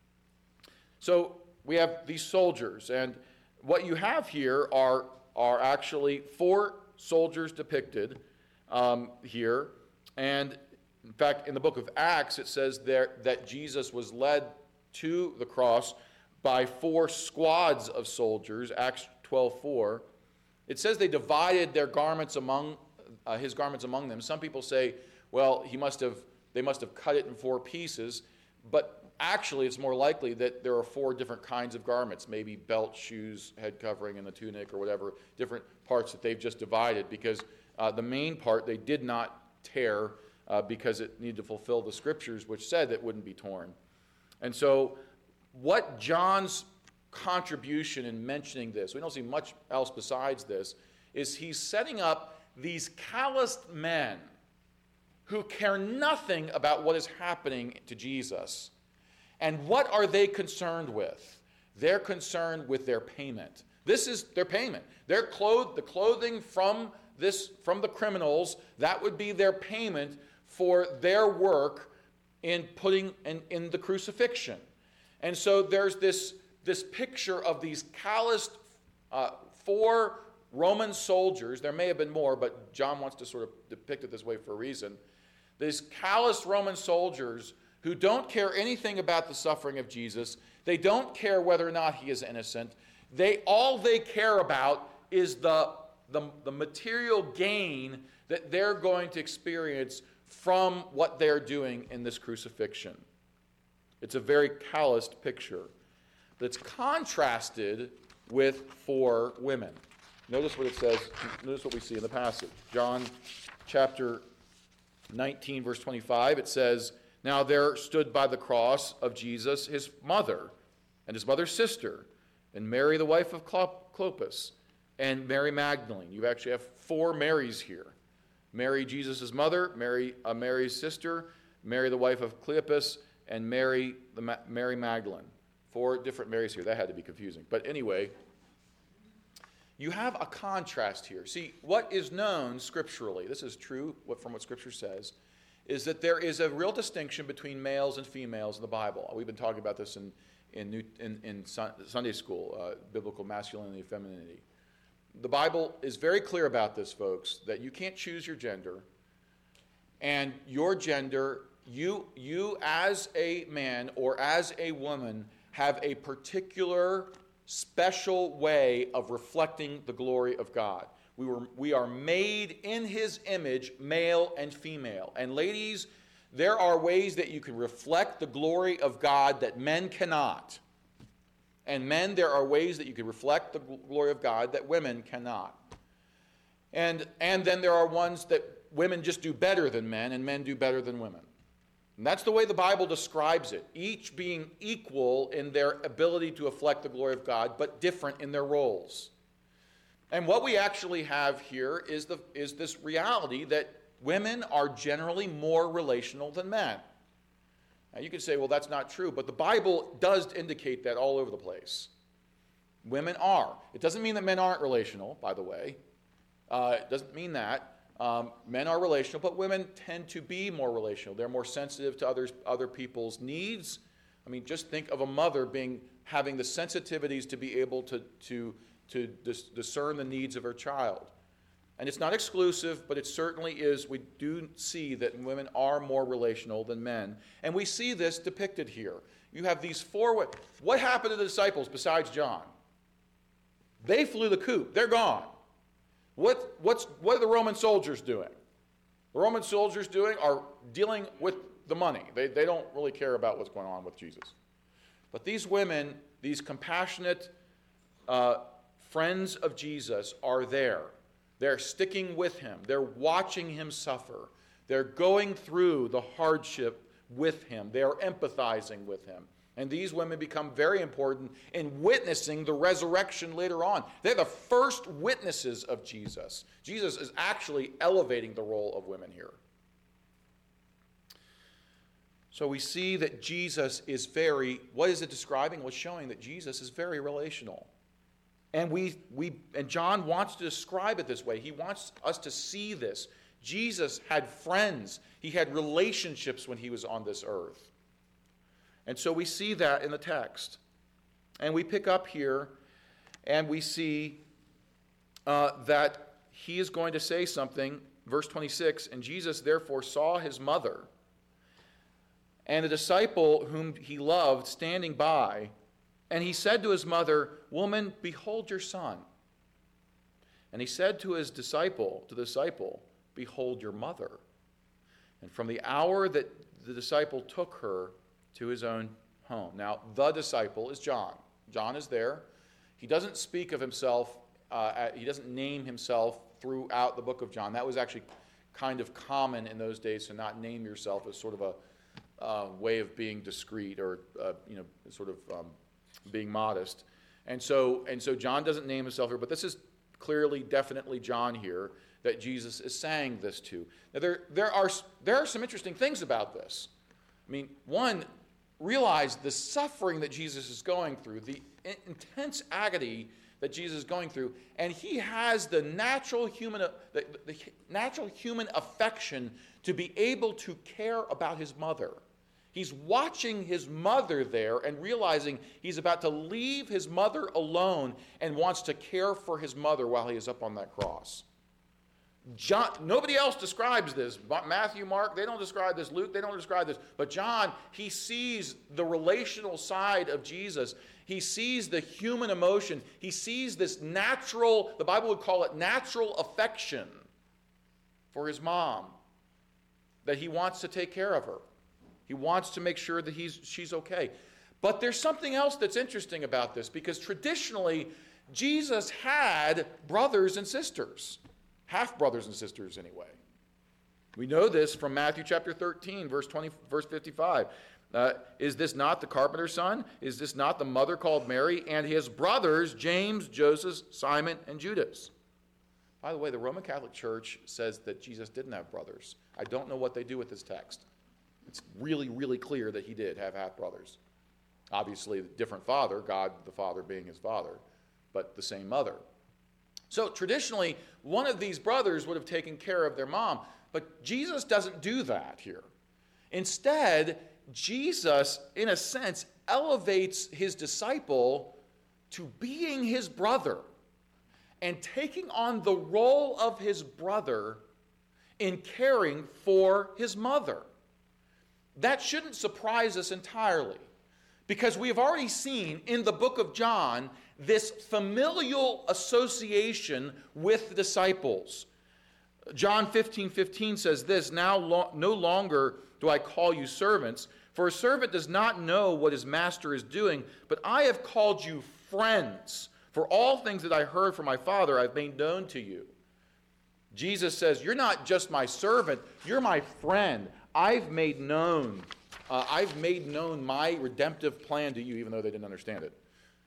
[SPEAKER 1] So we have these soldiers, and what you have here are, are actually four soldiers depicted um, here. And in fact, in the book of Acts, it says there that Jesus was led to the cross by four squads of soldiers, Acts twelve four. It says they divided their garments among uh, his garments among them. Some people say, well, he must have they must have cut it in four pieces, but actually it's more likely that there are four different kinds of garments, maybe belt, shoes, head covering, and the tunic or whatever, different parts that they've just divided, because uh, the main part they did not tear uh, because it needed to fulfill the scriptures which said it wouldn't be torn. And so what John's contribution in mentioning this, we don't see much else besides this, is he's setting up these calloused men who care nothing about what is happening to Jesus. And what are they concerned with? They're concerned with their payment. This is their payment. Their clothes, the clothing from this, from the criminals, that would be their payment for their work in putting in, in the crucifixion. And so there's this, this picture of these calloused uh, four Roman soldiers. There may have been more, but John wants to sort of depict it this way for a reason. These calloused Roman soldiers who don't care anything about the suffering of Jesus. They don't care whether or not he is innocent. They, all they care about is the, the, the material gain that they're going to experience from what they're doing in this crucifixion. It's a very calloused picture that's contrasted with four women. Notice what it says, notice what we see in the passage. John chapter nineteen, verse twenty-five, it says, "Now there stood by the cross of Jesus his mother, and his mother's sister, and Mary the wife of Clopas, and Mary Magdalene." You actually have four Marys here. Mary, Jesus' mother, Mary, uh, Mary's sister, Mary the wife of Cleopas, and Mary, the Ma- Mary Magdalene. Four different Marys here. That had to be confusing. But anyway, you have a contrast here. See, what is known scripturally, this is true from what Scripture says, is that there is a real distinction between males and females in the Bible. We've been talking about this in, in, New, in, in Sunday school, uh, biblical masculinity and femininity. The Bible is very clear about this, folks, that you can't choose your gender, and your gender, you, you as a man or as a woman, have a particular special way of reflecting the glory of God. We were we are made in his image, male and female. And ladies, there are ways that you can reflect the glory of God that men cannot. And men, there are ways that you can reflect the glory of God that women cannot. And and then there are ones that women just do better than men and men do better than women. And that's the way the Bible describes it, each being equal in their ability to reflect the glory of God, but different in their roles. And what we actually have here is, the, is this reality that women are generally more relational than men. Now you could say, well, that's not true, but the Bible does indicate that all over the place. Women are. It doesn't mean that men aren't relational, by the way. Uh, it doesn't mean that. Um, men are relational, but women tend to be more relational. They're more sensitive to others, other people's needs. I mean, just think of a mother being having the sensitivities to be able to, to, to dis- discern the needs of her child. And it's not exclusive, but it certainly is. We do see that women are more relational than men. And we see this depicted here. You have these four... What happened to the disciples besides John? They flew the coop. They're gone. What, what's, what are the Roman soldiers doing? The Roman soldiers doing are dealing with the money. They, they don't really care about what's going on with Jesus. But these women, these compassionate uh, friends of Jesus are there. They're sticking with him. They're watching him suffer. They're going through the hardship with him. They are empathizing with him. And these women become very important in witnessing the resurrection later on. They're the first witnesses of Jesus. Jesus is actually elevating the role of women here. So we see that Jesus is very, what is it describing? Well, it's showing that Jesus is very relational. And we, we, and John wants to describe it this way. He wants us to see this. Jesus had friends. He had relationships when he was on this earth. And so we see that in the text. And we pick up here and we see uh, that he is going to say something, verse twenty-six, "And Jesus therefore saw his mother and the disciple whom he loved standing by, and he said to his mother, 'Woman, behold your son.' And he said to his disciple, to the disciple, 'Behold your mother.' And from the hour that the disciple took her to his own home." Now, the disciple is John. John is there. He doesn't speak of himself, uh, he doesn't name himself throughout the book of John. That was actually kind of common in those days, to not name yourself as sort of a uh, way of being discreet or, uh, you know, sort of um, being modest. And so, and so John doesn't name himself here, but this is clearly, definitely John here that Jesus is saying this to. Now, there, there are, there are some interesting things about this. I mean, one, realize the suffering that Jesus is going through, the intense agony that Jesus is going through, and he has the natural human, the, the natural human affection to be able to care about his mother. He's watching his mother there and realizing he's about to leave his mother alone and wants to care for his mother while he is up on that cross. John, nobody else describes this. Matthew, Mark, they don't describe this. Luke, they don't describe this. But John, he sees the relational side of Jesus. He sees the human emotion. He sees this natural, the Bible would call it natural affection for his mom, that he wants to take care of her. He wants to make sure that he's, she's okay. But there's something else that's interesting about this, because traditionally, Jesus had brothers and sisters, half-brothers and sisters anyway. We know this from Matthew chapter thirteen, verse twenty, verse fifty-five. Uh, is this not the carpenter's son? Is this not the mother called Mary, and his brothers, James, Joseph, Simon, and Judas? By the way, the Roman Catholic Church says that Jesus didn't have brothers. I don't know what they do with this text. It's really, really clear that he did have half-brothers. Obviously, a different father, God the Father being his father, but the same mother. So traditionally, one of these brothers would have taken care of their mom, but Jesus doesn't do that here. Instead, Jesus, in a sense, elevates his disciple to being his brother and taking on the role of his brother in caring for his mother. That shouldn't surprise us entirely, because we have already seen in the book of John this familial association with the disciples. John fifteen fifteen says this, "Now lo- no longer do I call you servants, for a servant does not know what his master is doing, but I have called you friends. For all things that I heard from my Father I've made known to you." Jesus says, you're not just my servant, you're my friend. I've made known, uh, I've made known my redemptive plan to you, even though they didn't understand it.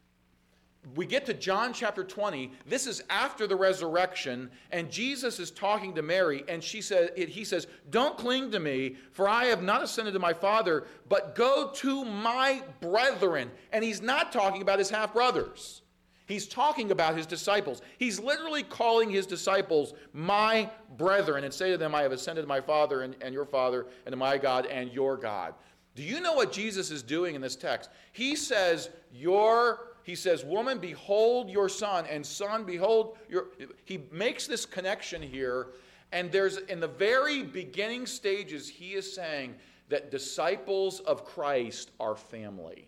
[SPEAKER 1] We get to John chapter twenty. This is after the resurrection, and Jesus is talking to Mary, and she says, he says, "Don't cling to me, for I have not ascended to my Father, but go to my brethren." And he's not talking about his half-brothers. He's talking about his disciples. He's literally calling his disciples my brethren and say to them, "I have ascended to my Father and, and your Father, and to my God and your God." Do you know what Jesus is doing in this text? He says, your He says, "Woman, behold your son, and son, behold your..." He makes this connection here, and there's, in the very beginning stages, he is saying that disciples of Christ are family.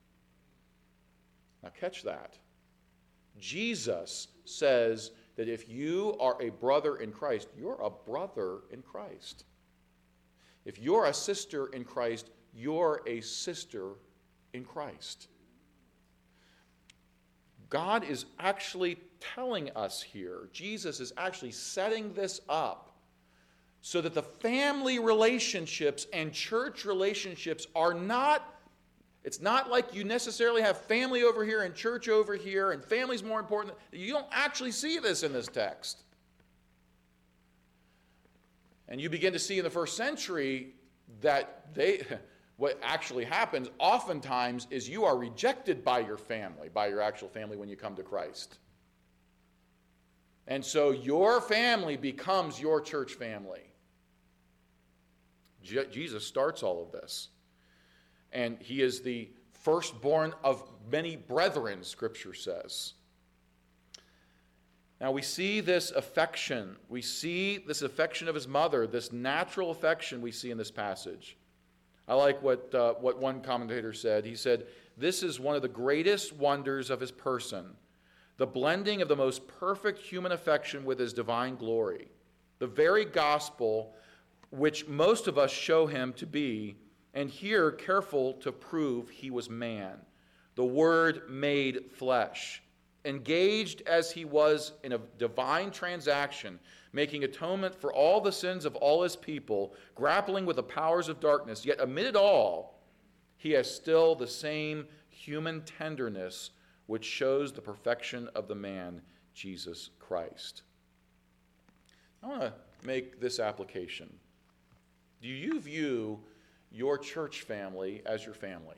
[SPEAKER 1] Now catch that. Jesus says that if you are a brother in Christ, you're a brother in Christ. If you're a sister in Christ, you're a sister in Christ. God is actually telling us here, Jesus is actually setting this up so that the family relationships and church relationships are not, it's not like you necessarily have family over here and church over here and family's more important. You don't actually see this in this text. And you begin to see in the first century that they... What actually happens oftentimes is you are rejected by your family, by your actual family when you come to Christ. And so your family becomes your church family. Je- Jesus starts all of this. And he is the firstborn of many brethren, Scripture says. Now we see this affection. We see this affection of his mother, this natural affection we see in this passage. I like what, uh, what one commentator said. He said, "This is one of the greatest wonders of his person, the blending of the most perfect human affection with his divine glory, the very gospel which most of us show him to be, and here careful to prove he was man, the Word made flesh, engaged as he was in a divine transaction, making atonement for all the sins of all his people, grappling with the powers of darkness. Yet amid it all, he has still the same human tenderness which shows the perfection of the man, Jesus Christ." I want to make this application. Do you view your church family as your family?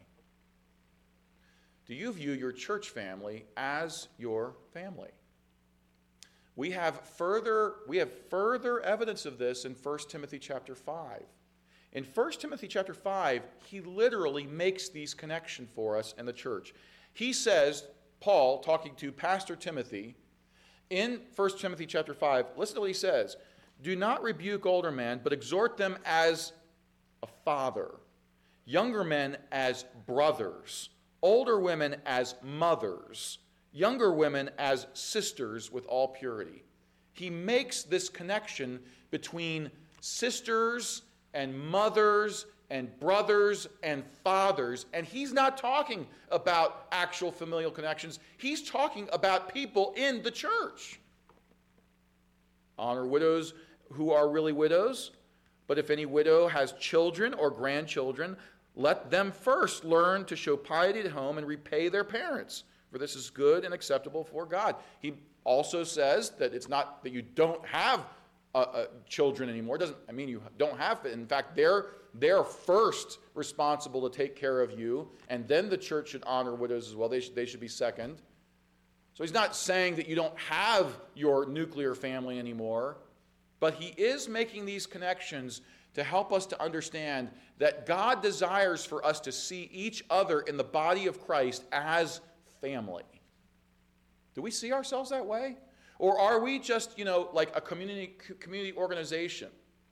[SPEAKER 1] Do you view your church family as your family? We have further, we have further evidence of this in First Timothy chapter five. In First Timothy chapter five, he literally makes these connections for us in the church. He says, Paul, talking to Pastor Timothy, in First Timothy chapter five, listen to what he says. "Do not rebuke older men, but exhort them as a father, younger men as brothers, older women as mothers, younger women as sisters with all purity." He makes this connection between sisters and mothers and brothers and fathers. And he's not talking about actual familial connections. He's talking about people in the church. Honor widows who are really widows. But if any widow has children or grandchildren, let them first learn to show piety at home and repay their parents, for this is good and acceptable for God. He also says that it's not that you don't have uh, uh, children anymore. It doesn't I mean you don't have it. In fact, they're they're first responsible to take care of you, and then the church should honor widows as well. They should, they should be second. So he's not saying that you don't have your nuclear family anymore, but he is making these connections to help us to understand that God desires for us to see each other in the body of Christ as family. Do we see ourselves that way? Or are we just, you know, like a community community organization?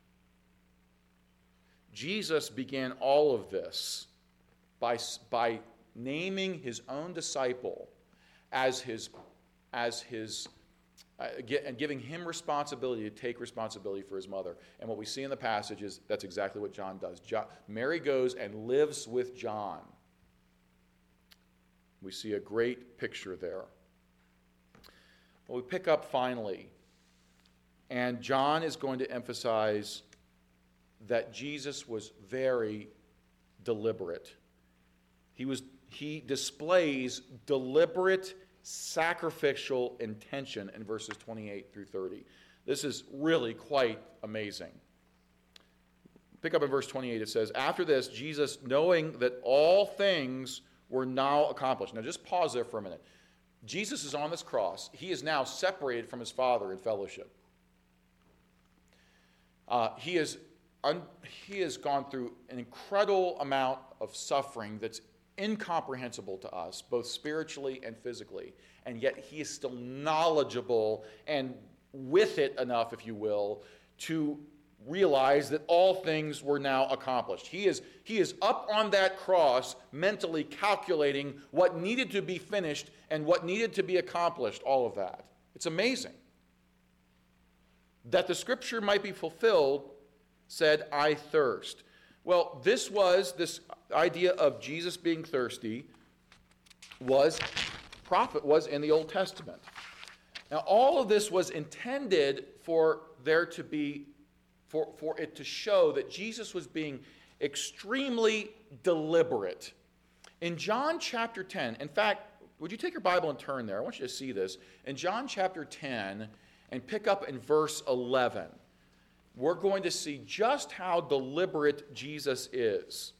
[SPEAKER 1] Jesus began all of this by, by naming his own disciple as his, as his uh, get, and giving him responsibility to take responsibility for his mother. And what we see in the passage is that's exactly what John does. John, Mary goes and lives with John. We see a great picture there. Well, we pick up finally, and John is going to emphasize that Jesus was very deliberate. He was he displays deliberate sacrificial intention in verses twenty-eight through thirty. This is really quite amazing. Pick up in verse twenty-eight. It says, "After this, Jesus, knowing that all things were now accomplished." Now just pause there for a minute. Jesus is on this cross. He is now separated from his Father in fellowship. Uh, he is un- he has gone through an incredible amount of suffering that's incomprehensible to us, both spiritually and physically. And yet he is still knowledgeable and with it enough, if you will, to realize that all things were now accomplished. He is, he is up on that cross mentally calculating what needed to be finished and what needed to be accomplished, all of that. It's amazing. That the scripture might be fulfilled said, "I thirst." Well, this was, this idea of Jesus being thirsty was, prophet was in the Old Testament. Now, all of this was intended for there to be For, for it to show that Jesus was being extremely deliberate. In John chapter ten, in fact, would you take your Bible and turn there? I want you to see this. In John chapter ten, and pick up in verse eleven, we're going to see just how deliberate Jesus is.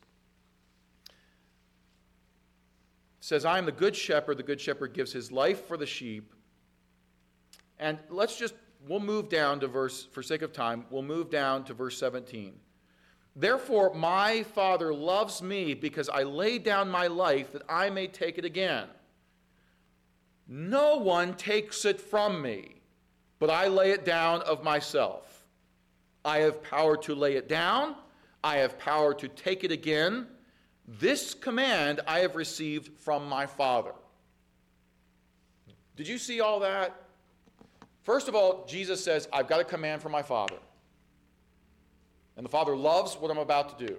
[SPEAKER 1] It says, "I am the good shepherd. The good shepherd gives his life for the sheep." And let's just We'll move down to verse, for sake of time, we'll move down to verse seventeen. "Therefore my Father loves me because I lay down my life that I may take it again. No one takes it from me, but I lay it down of myself. I have power to lay it down. I have power to take it again. This command I have received from my Father." Did you see all that? First of all, Jesus says, I've got a command from my Father. And the Father loves what I'm about to do.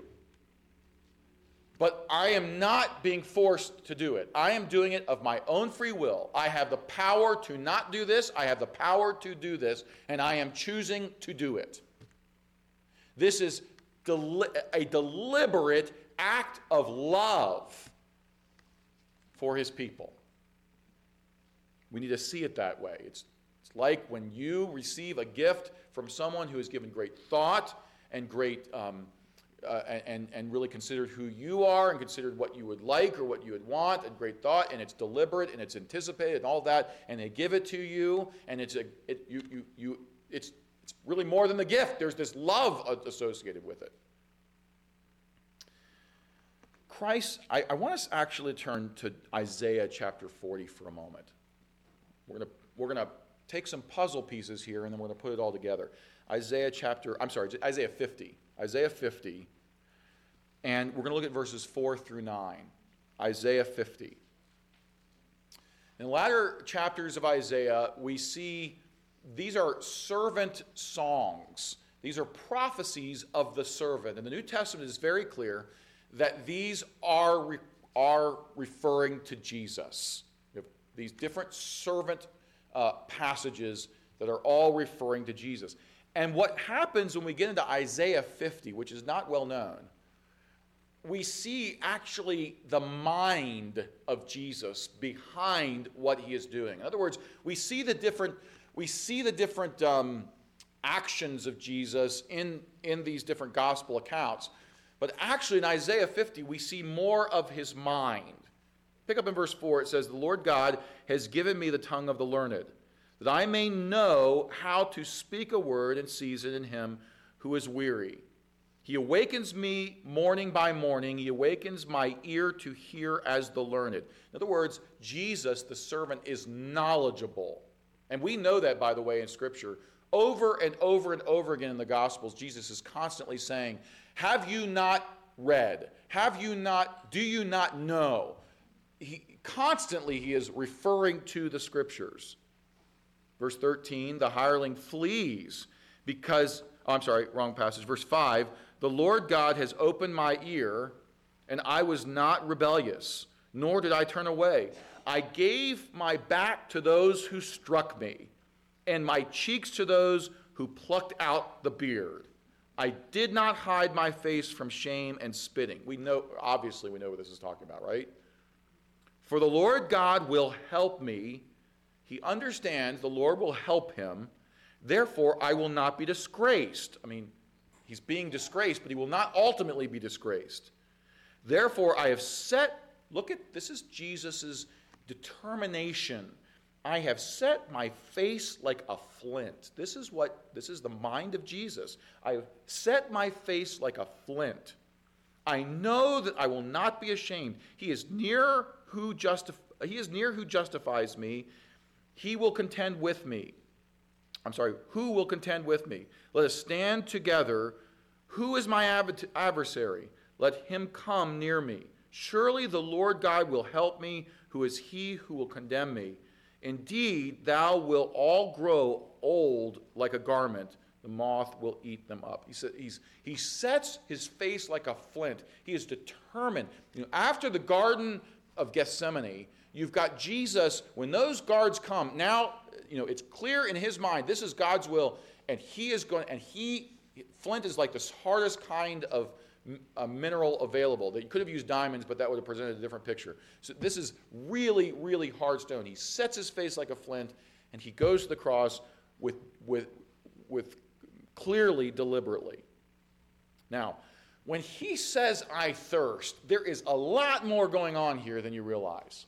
[SPEAKER 1] But I am not being forced to do it. I am doing it of my own free will. I have the power to not do this. I have the power to do this. And I am choosing to do it. This is deli- a deliberate act of love for his people. We need to see it that way. It's It's like when you receive a gift from someone who has given great thought and great um, uh, and, and really considered who you are and considered what you would like or what you would want and great thought, and it's deliberate and it's anticipated and all that, and they give it to you, and it's a it, you you you it's it's really more than the gift. There's this love associated with it. Christ, I, I want us actually to turn to Isaiah chapter forty for a moment. We're gonna we're gonna take some puzzle pieces here, and then we're going to put it all together. Isaiah chapter, I'm sorry, Isaiah fifty. Isaiah fifty. And we're going to look at verses four through nine. Isaiah fifty. In the latter chapters of Isaiah, we see these are servant songs These are prophecies of the servant. And the New Testament is very clear that these are, re- are referring to Jesus. You have these different servant uh, passages that are all referring to Jesus. And what happens when we get into Isaiah fifty, which is not well known, we see actually the mind of Jesus behind what he is doing. In other words, we see the different, we see the different um, actions of Jesus in, in these different gospel accounts. But actually in Isaiah fifty, we see more of his mind. Pick up in verse four, it says, "The Lord God has given me the tongue of the learned, that I may know how to speak a word in season in him who is weary. He awakens me morning by morning. He awakens my ear to hear as the learned." In other words, Jesus, the servant, is knowledgeable. And we know that, by the way, in Scripture. Over and over and over again in the Gospels, Jesus is constantly saying, have you not read? Have you not, do you not know? He, constantly he is referring to the Scriptures. Verse thirteen, "The hireling flees because," oh, I'm sorry, wrong passage. Verse five, "The Lord God has opened my ear, and I was not rebellious, nor did I turn away. I gave my back to those who struck me, and my cheeks to those who plucked out the beard. I did not hide my face from shame and spitting." We know, obviously we know what this is talking about, right? "For the Lord God will help me." He understands the Lord will help him. "Therefore I will not be disgraced." I mean, he's being disgraced, but he will not ultimately be disgraced. "Therefore I have set," look at, this is Jesus' determination. "I have set my face like a flint." This is what, this is the mind of Jesus. "I have set my face like a flint. I know that I will not be ashamed. He is near who justif- he is near who justifies me. He will contend with me. I'm sorry, who will contend with me? Let us stand together. Who is my adversary? Let him come near me. Surely the Lord God will help me. Who is he who will condemn me? Indeed, thou wilt all grow old like a garment. The moth will eat them up." He said, he's, he sets his face like a flint. He is determined. You know, after the Garden of Gethsemane, you've got Jesus, when those guards come, now, you know, it's clear in his mind, this is God's will, and he is going, and he, flint is like the hardest kind of a mineral available. That you could have used diamonds, but that would have presented a different picture. So this is really, really hard stone. He sets his face like a flint, and he goes to the cross with, with, with clearly, deliberately. Now, when he says, "I thirst," there is a lot more going on here than you realize.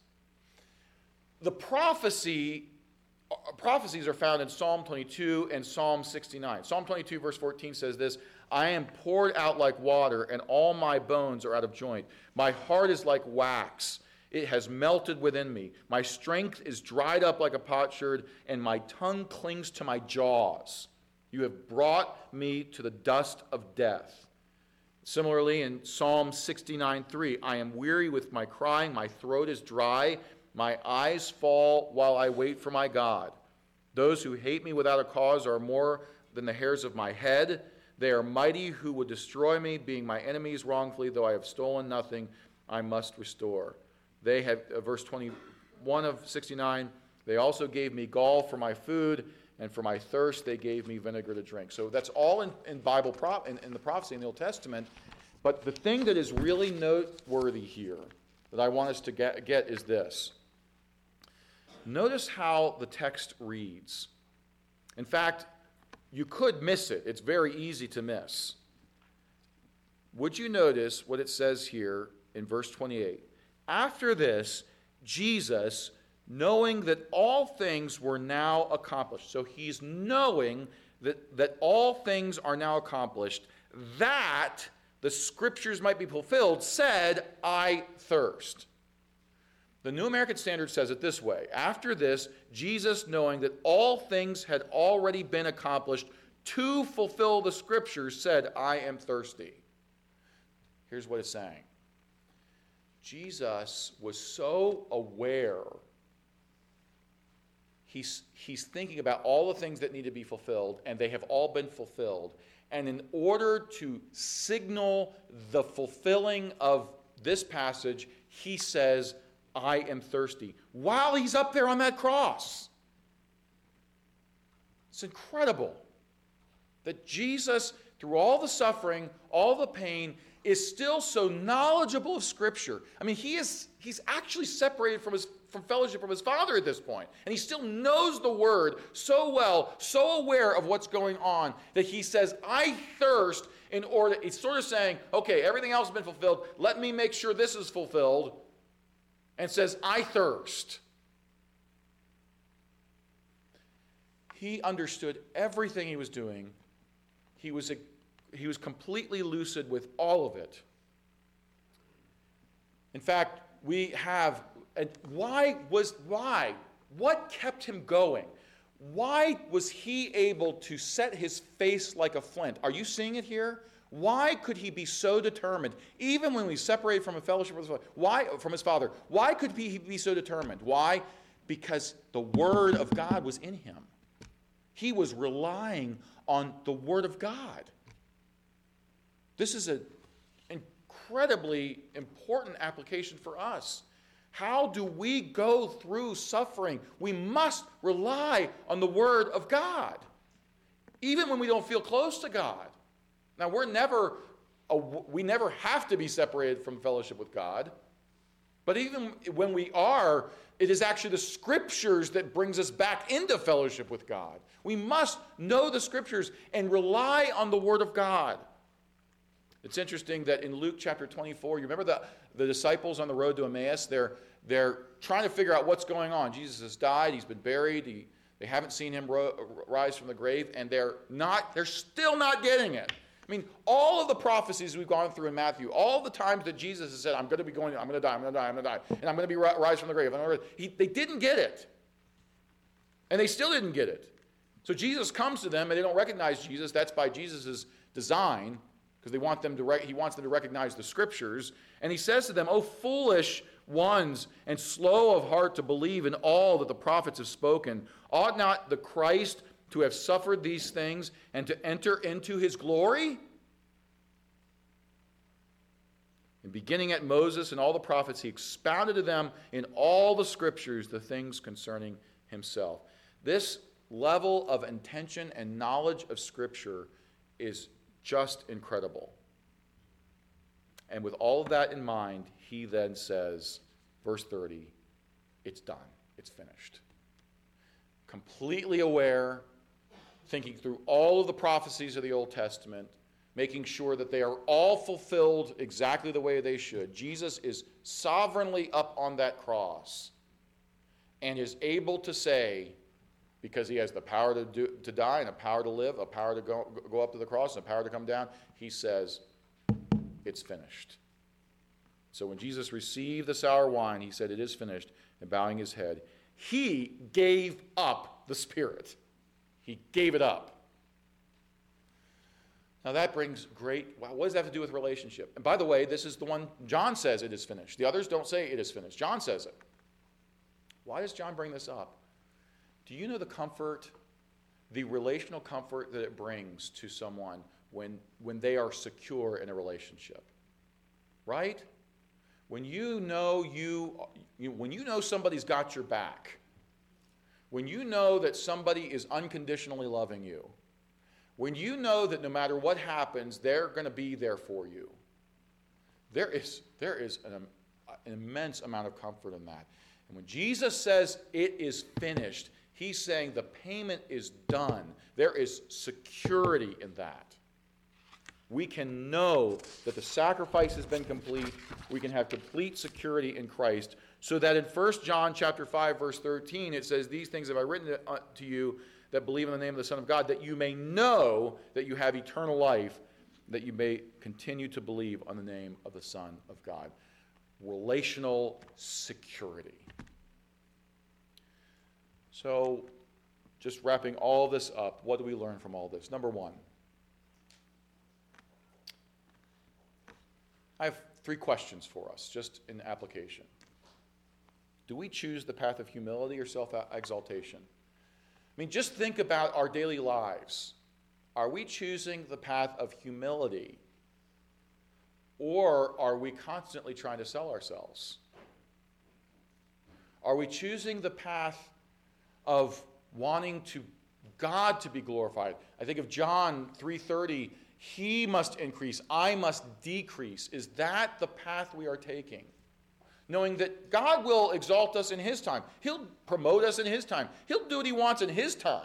[SPEAKER 1] The prophecy, uh, prophecies are found in Psalm twenty-two and Psalm sixty-nine. Psalm twenty-two, verse fourteen says this, "I am poured out like water, and all my bones are out of joint. My heart is like wax. It has melted within me. My strength is dried up like a potsherd, and my tongue clings to my jaws. You have brought me to the dust of death." Similarly, in Psalm sixty-nine three, "I am weary with my crying. My throat is dry. My eyes fall while I wait for my God. Those who hate me without a cause are more than the hairs of my head. They are mighty who would destroy me, being my enemies wrongfully. Though I have stolen nothing, I must restore." They have, uh, verse twenty-one of sixty-nine, "They also gave me gall for my food, and for my thirst they gave me vinegar to drink." So that's all in, in Bible prop in, in the prophecy in the Old Testament. But the thing that is really noteworthy here that I want us to get, get is this. Notice how the text reads. In fact, you could miss it. It's very easy to miss. Would you notice what it says here in verse twenty-eight? "After this, Jesus, knowing that all things were now accomplished." So he's knowing that, that all things are now accomplished, that the Scriptures might be fulfilled, said, "I thirst." The New American Standard says it this way. "After this, Jesus, knowing that all things had already been accomplished to fulfill the Scriptures, said, I am thirsty." Here's what it's saying. Jesus was so aware, he's, he's thinking about all the things that need to be fulfilled, and they have all been fulfilled. And in order to signal the fulfilling of this passage, he says, I am thirsty, while he's up there on that cross. It's incredible that Jesus, through all the suffering, all the pain, is still so knowledgeable of Scripture. I mean, he is he's actually separated from his from fellowship from his Father at this point, and he still knows the Word so well, so aware of what's going on, that he says, I thirst in order, he's sort of saying, okay, everything else has been fulfilled, let me make sure this is fulfilled, and says, I thirst. He understood everything he was doing. He was, a, he was completely lucid with all of it. In fact, we have, and why was, why? What kept him going? Why was he able to set his face like a flint? Are you seeing it here? Why could he be so determined, even when we separated from a fellowship with his father? Why, from his father? Why could he be so determined? Why? Because the Word of God was in him. He was relying on the Word of God. This is an incredibly important application for us. How do we go through suffering? We must rely on the Word of God, even when we don't feel close to God. Now, we're never, we never have to be separated from fellowship with God, but even when we are, it is actually the Scriptures that brings us back into fellowship with God. We must know the Scriptures and rely on the Word of God. It's interesting that in Luke chapter twenty-four, you remember the, the disciples on the road to Emmaus? They're, they're trying to figure out what's going on. Jesus has died. He's been buried. He, they haven't seen him ro- rise from the grave, and they're not, they're still not getting it. I mean, all of the prophecies we've gone through in Matthew, all the times that Jesus has said, I'm going to be going, I'm going to die, I'm going to die, I'm going to die, and I'm going to be rise from the grave. He, they didn't get it. And they still didn't get it. So Jesus comes to them, and they don't recognize Jesus. That's by Jesus' design, because they want them to rec- he wants them to recognize the Scriptures. And he says to them, O foolish ones, and slow of heart to believe in all that the prophets have spoken. Ought not the Christ to have suffered these things and to enter into his glory? And beginning at Moses and all the prophets, he expounded to them in all the Scriptures the things concerning himself. This level of intention and knowledge of Scripture is just incredible. And with all of that in mind, he then says, verse thirty, it's done. It's finished. Completely aware, thinking through all of the prophecies of the Old Testament, making sure that they are all fulfilled exactly the way they should. Jesus is sovereignly up on that cross and is able to say, because he has the power to do, to die and a power to live, a power to go, go up to the cross and a power to come down, he says, it's finished. So when Jesus received the sour wine, he said, it is finished, and bowing his head, he gave up the Spirit. He gave it up. Now that brings great, wow, what does that have to do with relationship? And by the way, this is the one, John says it is finished. The others don't say it is finished. John says it. Why does John bring this up? Do you know the comfort, the relational comfort that it brings to someone when, when they are secure in a relationship? Right? When you know you, you, when you know somebody's got your back, when you know that somebody is unconditionally loving you, when you know that no matter what happens, they're going to be there for you, there is, there is an, an immense amount of comfort in that. And when Jesus says it is finished, he's saying the payment is done. There is security in that. We can know that the sacrifice has been complete. We can have complete security in Christ. So that in First John chapter five, verse thirteen, it says, these things have I written to you that believe in the name of the Son of God, that you may know that you have eternal life, that you may continue to believe on the name of the Son of God. Relational security. So, just wrapping all this up, what do we learn from all this? Number one, I have three questions for us, just in application. Do we choose the path of humility or self-exaltation? mean, just think about our daily lives. Are we choosing the path of humility, or are we constantly trying to sell ourselves? Are we choosing the path of wanting to God to be glorified? I think of John three thirty, he must increase, I must decrease. Is that the path we are taking? Knowing that God will exalt us in his time. He'll promote us in his time. He'll do what he wants in his time.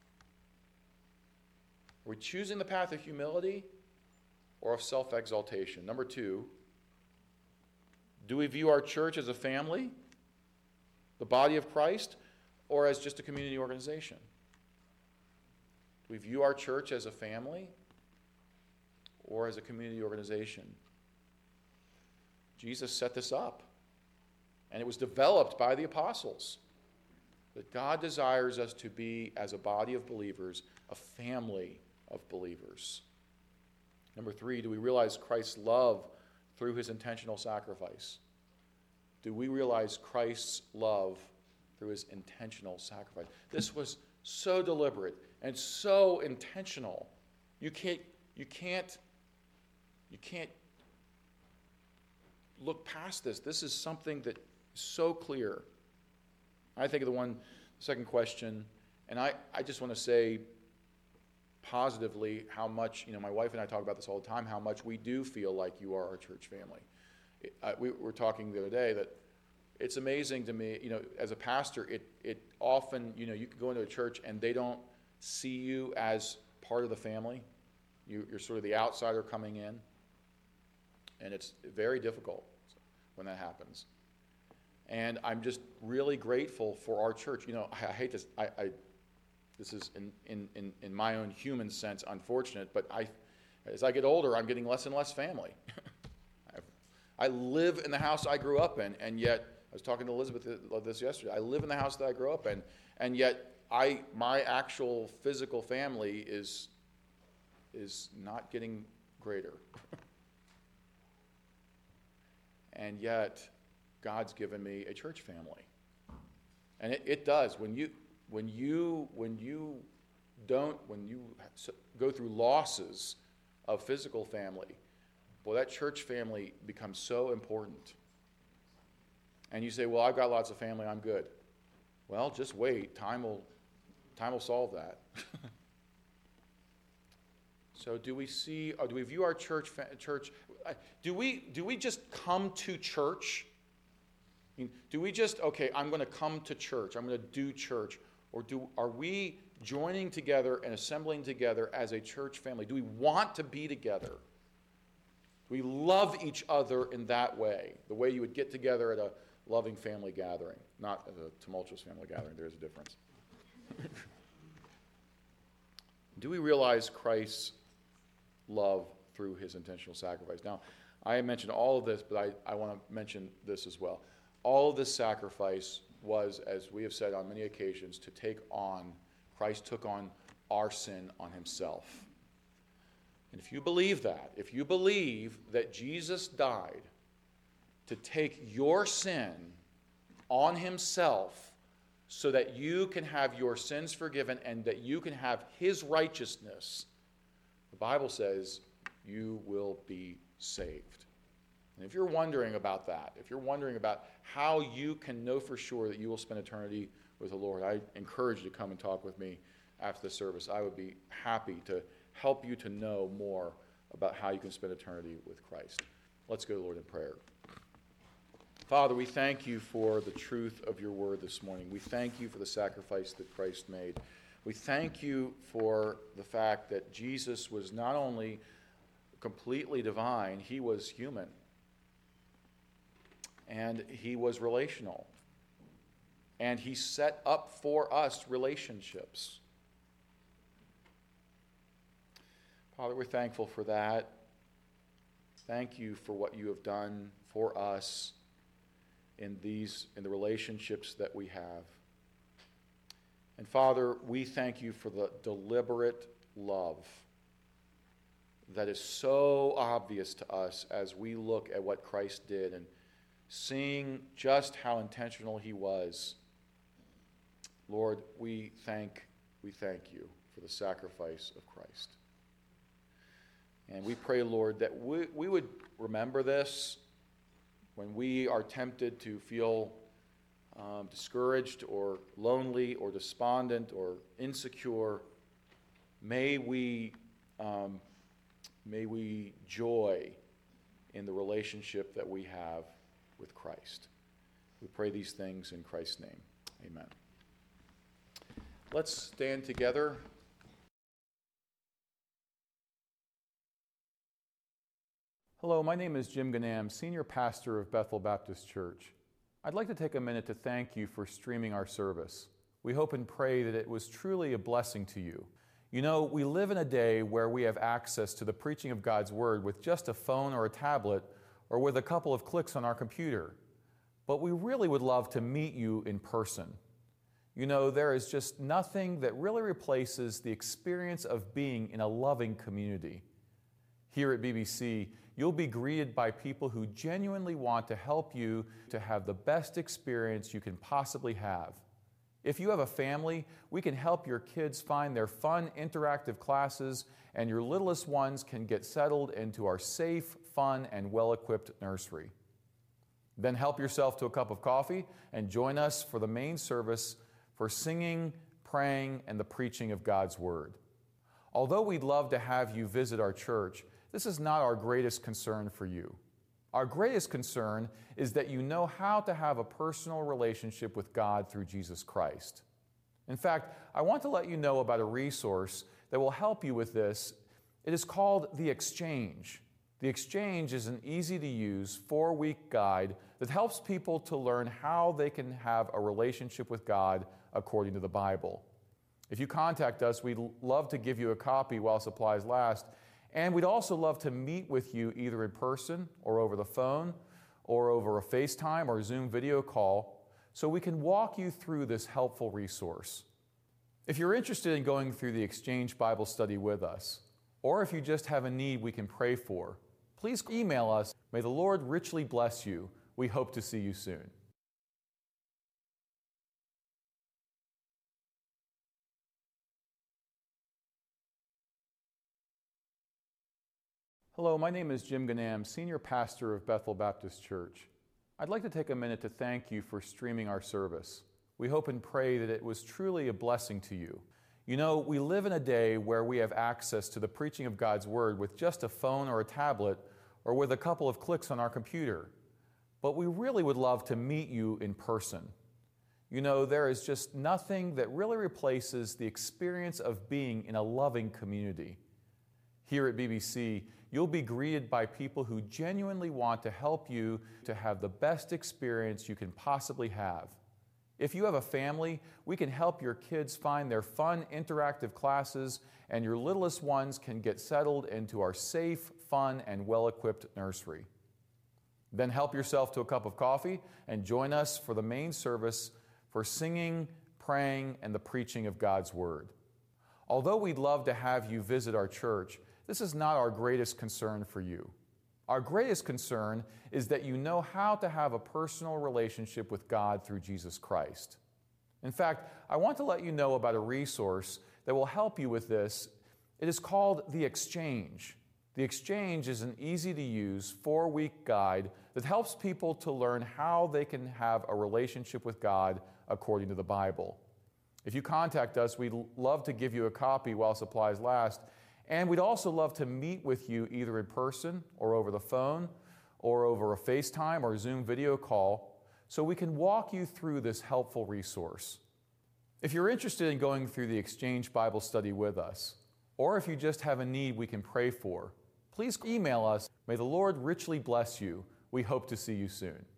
[SPEAKER 1] Are we choosing the path of humility or of self-exaltation? Number two, do we view our church as a family, the body of Christ, or as just a community organization? Do we view our church as a family or as a community organization? Jesus set this up, and it was developed by the apostles, that God desires us to be, as a body of believers, a family of believers. Number three, do we realize Christ's love through his intentional sacrifice? Do we realize Christ's love through his intentional sacrifice? This was so deliberate and so intentional. You can't, you can't, you can't look past this. This is something that is so clear. I think of the one, second question, and I, I just want to say positively how much, you know, my wife and I talk about this all the time, how much we do feel like you are our church family. It, I, we were talking the other day that it's amazing to me, you know, as a pastor, it, it often, you know, you can go into a church and they don't see you as part of the family. You, you're sort of the outsider coming in. And it's very difficult when that happens. And I'm just really grateful for our church. You know, I, I hate this. I, I this is in, in, in, in my own human sense unfortunate, but I, as I get older, I'm getting less and less family. I live in the house I grew up in, and yet I was talking to Elizabeth about this yesterday. I live in the house that I grew up in, and yet I my actual physical family is is not getting greater. And yet, God's given me a church family. And it, it does. When you, when you, when you don't, when you go through losses of physical family, well, that church family becomes so important. And you say, well, I've got lots of family, I'm good. Well, just wait. Time will, time will solve that. So do we see, or do we view our church, church do we, do we just come to church? I mean, do we just, okay, I'm going to come to church, I'm going to do church, or do are we joining together and assembling together as a church family? Do we want to be together? Do we love each other in that way, the way you would get together at a loving family gathering, not at a tumultuous family gathering? There's a difference. Do we realize Christ's love through his intentional sacrifice? Now, I mentioned all of this, but I, I want to mention this as well. All of this sacrifice was, as we have said on many occasions, to take on, Christ took on our sin on himself. And if you believe that, if you believe that Jesus died to take your sin on himself so that you can have your sins forgiven and that you can have his righteousness, the Bible says you will be saved. And if you're wondering about that, if you're wondering about how you can know for sure that you will spend eternity with the Lord, I encourage you to come and talk with me after the service. I would be happy to help you to know more about how you can spend eternity with Christ. Let's go to the Lord in prayer. Father, we thank you for the truth of your word this morning. We thank you for the sacrifice that Christ made. We thank you for the fact that Jesus was not only completely divine, he was human. And he was relational. And he set up for us relationships. Father, we're thankful for that. Thank you for what you have done for us in these in the relationships that we have. And Father, we thank you for the deliberate love that is so obvious to us as we look at what Christ did and seeing just how intentional he was. Lord, we thank we thank you for the sacrifice of Christ. And we pray, Lord, that we, we would remember this when we are tempted to feel um, discouraged or lonely or despondent or insecure. May we, um, may we joy in the relationship that we have with Christ. We pray these things in Christ's name. Amen. Let's stand together. Hello, my name is Jim Ganam, Senior Pastor of Bethel Baptist Church. I'd like to take a minute to thank you for streaming our service. We hope and pray that it was truly a blessing to you. You know, we live in a day where we have access to the preaching of God's Word with just a phone or a tablet or with a couple of clicks on our computer. But we really would love to meet you in person. You know, there is just nothing that really replaces the experience of being in a loving community. Here at B B C, you'll be greeted by people who genuinely want to help you to have the best experience you can possibly have. If you have a family, we can help your kids find their fun, interactive classes, and your littlest ones can get settled into our safe, fun, and well-equipped nursery. Then help yourself to a cup of coffee and join us for the main service for singing, praying, and the preaching of God's Word. Although we'd love to have you visit our church, this is not our greatest concern for you. Our greatest concern is that you know how to have a personal relationship with God through Jesus Christ. In fact, I want to let you know about a resource that will help you with this. It is called The Exchange. The Exchange is an easy-to-use four-week guide that helps people to learn how they can have a relationship with God according to the Bible. If you contact us, we'd love to give you a copy while supplies last, and we'd also love to meet with you either in person or over the phone or over a FaceTime or Zoom video call so we can walk you through this helpful resource. If you're interested in going through the Exchange Bible study with us, or if you just have a need we can pray for, please email us. May the Lord richly bless you. We hope to see you soon. Hello, my name is Jim Ganam, Senior Pastor of Bethel Baptist Church. I'd like to take a minute to thank you for streaming our service. We hope and pray that it was truly a blessing to you. You know, we live in a day where we have access to the preaching of God's Word with just a phone or a tablet or with a couple of clicks on our computer. But we really would love to meet you in person. You know, there is just nothing that really replaces the experience of being in a loving community. Here at B B C, you'll be greeted by people who genuinely want to help you to have the best experience you can possibly have. If you have a family, we can help your kids find their fun, interactive classes, and your littlest ones can get settled into our safe, fun, and well-equipped nursery. Then help yourself to a cup of coffee and join us for the main service for singing, praying, and the preaching of God's Word. Although we'd love to have you visit our church, this is not our greatest concern for you. Our greatest concern is that you know how to have a personal relationship with God through Jesus Christ. In fact, I want to let you know about a resource that will help you with this. It is called The Exchange. The Exchange is an easy-to-use four-week guide that helps people to learn how they can have a relationship with God according to the Bible. If you contact us, we'd love to give you a copy while supplies last. And we'd also love to meet with you either in person or over the phone or over a FaceTime or Zoom video call so we can walk you through this helpful resource. If you're interested in going through the Exchange Bible study with us, or if you just have a need we can pray for, please email us. May the Lord richly bless you. We hope to see you soon.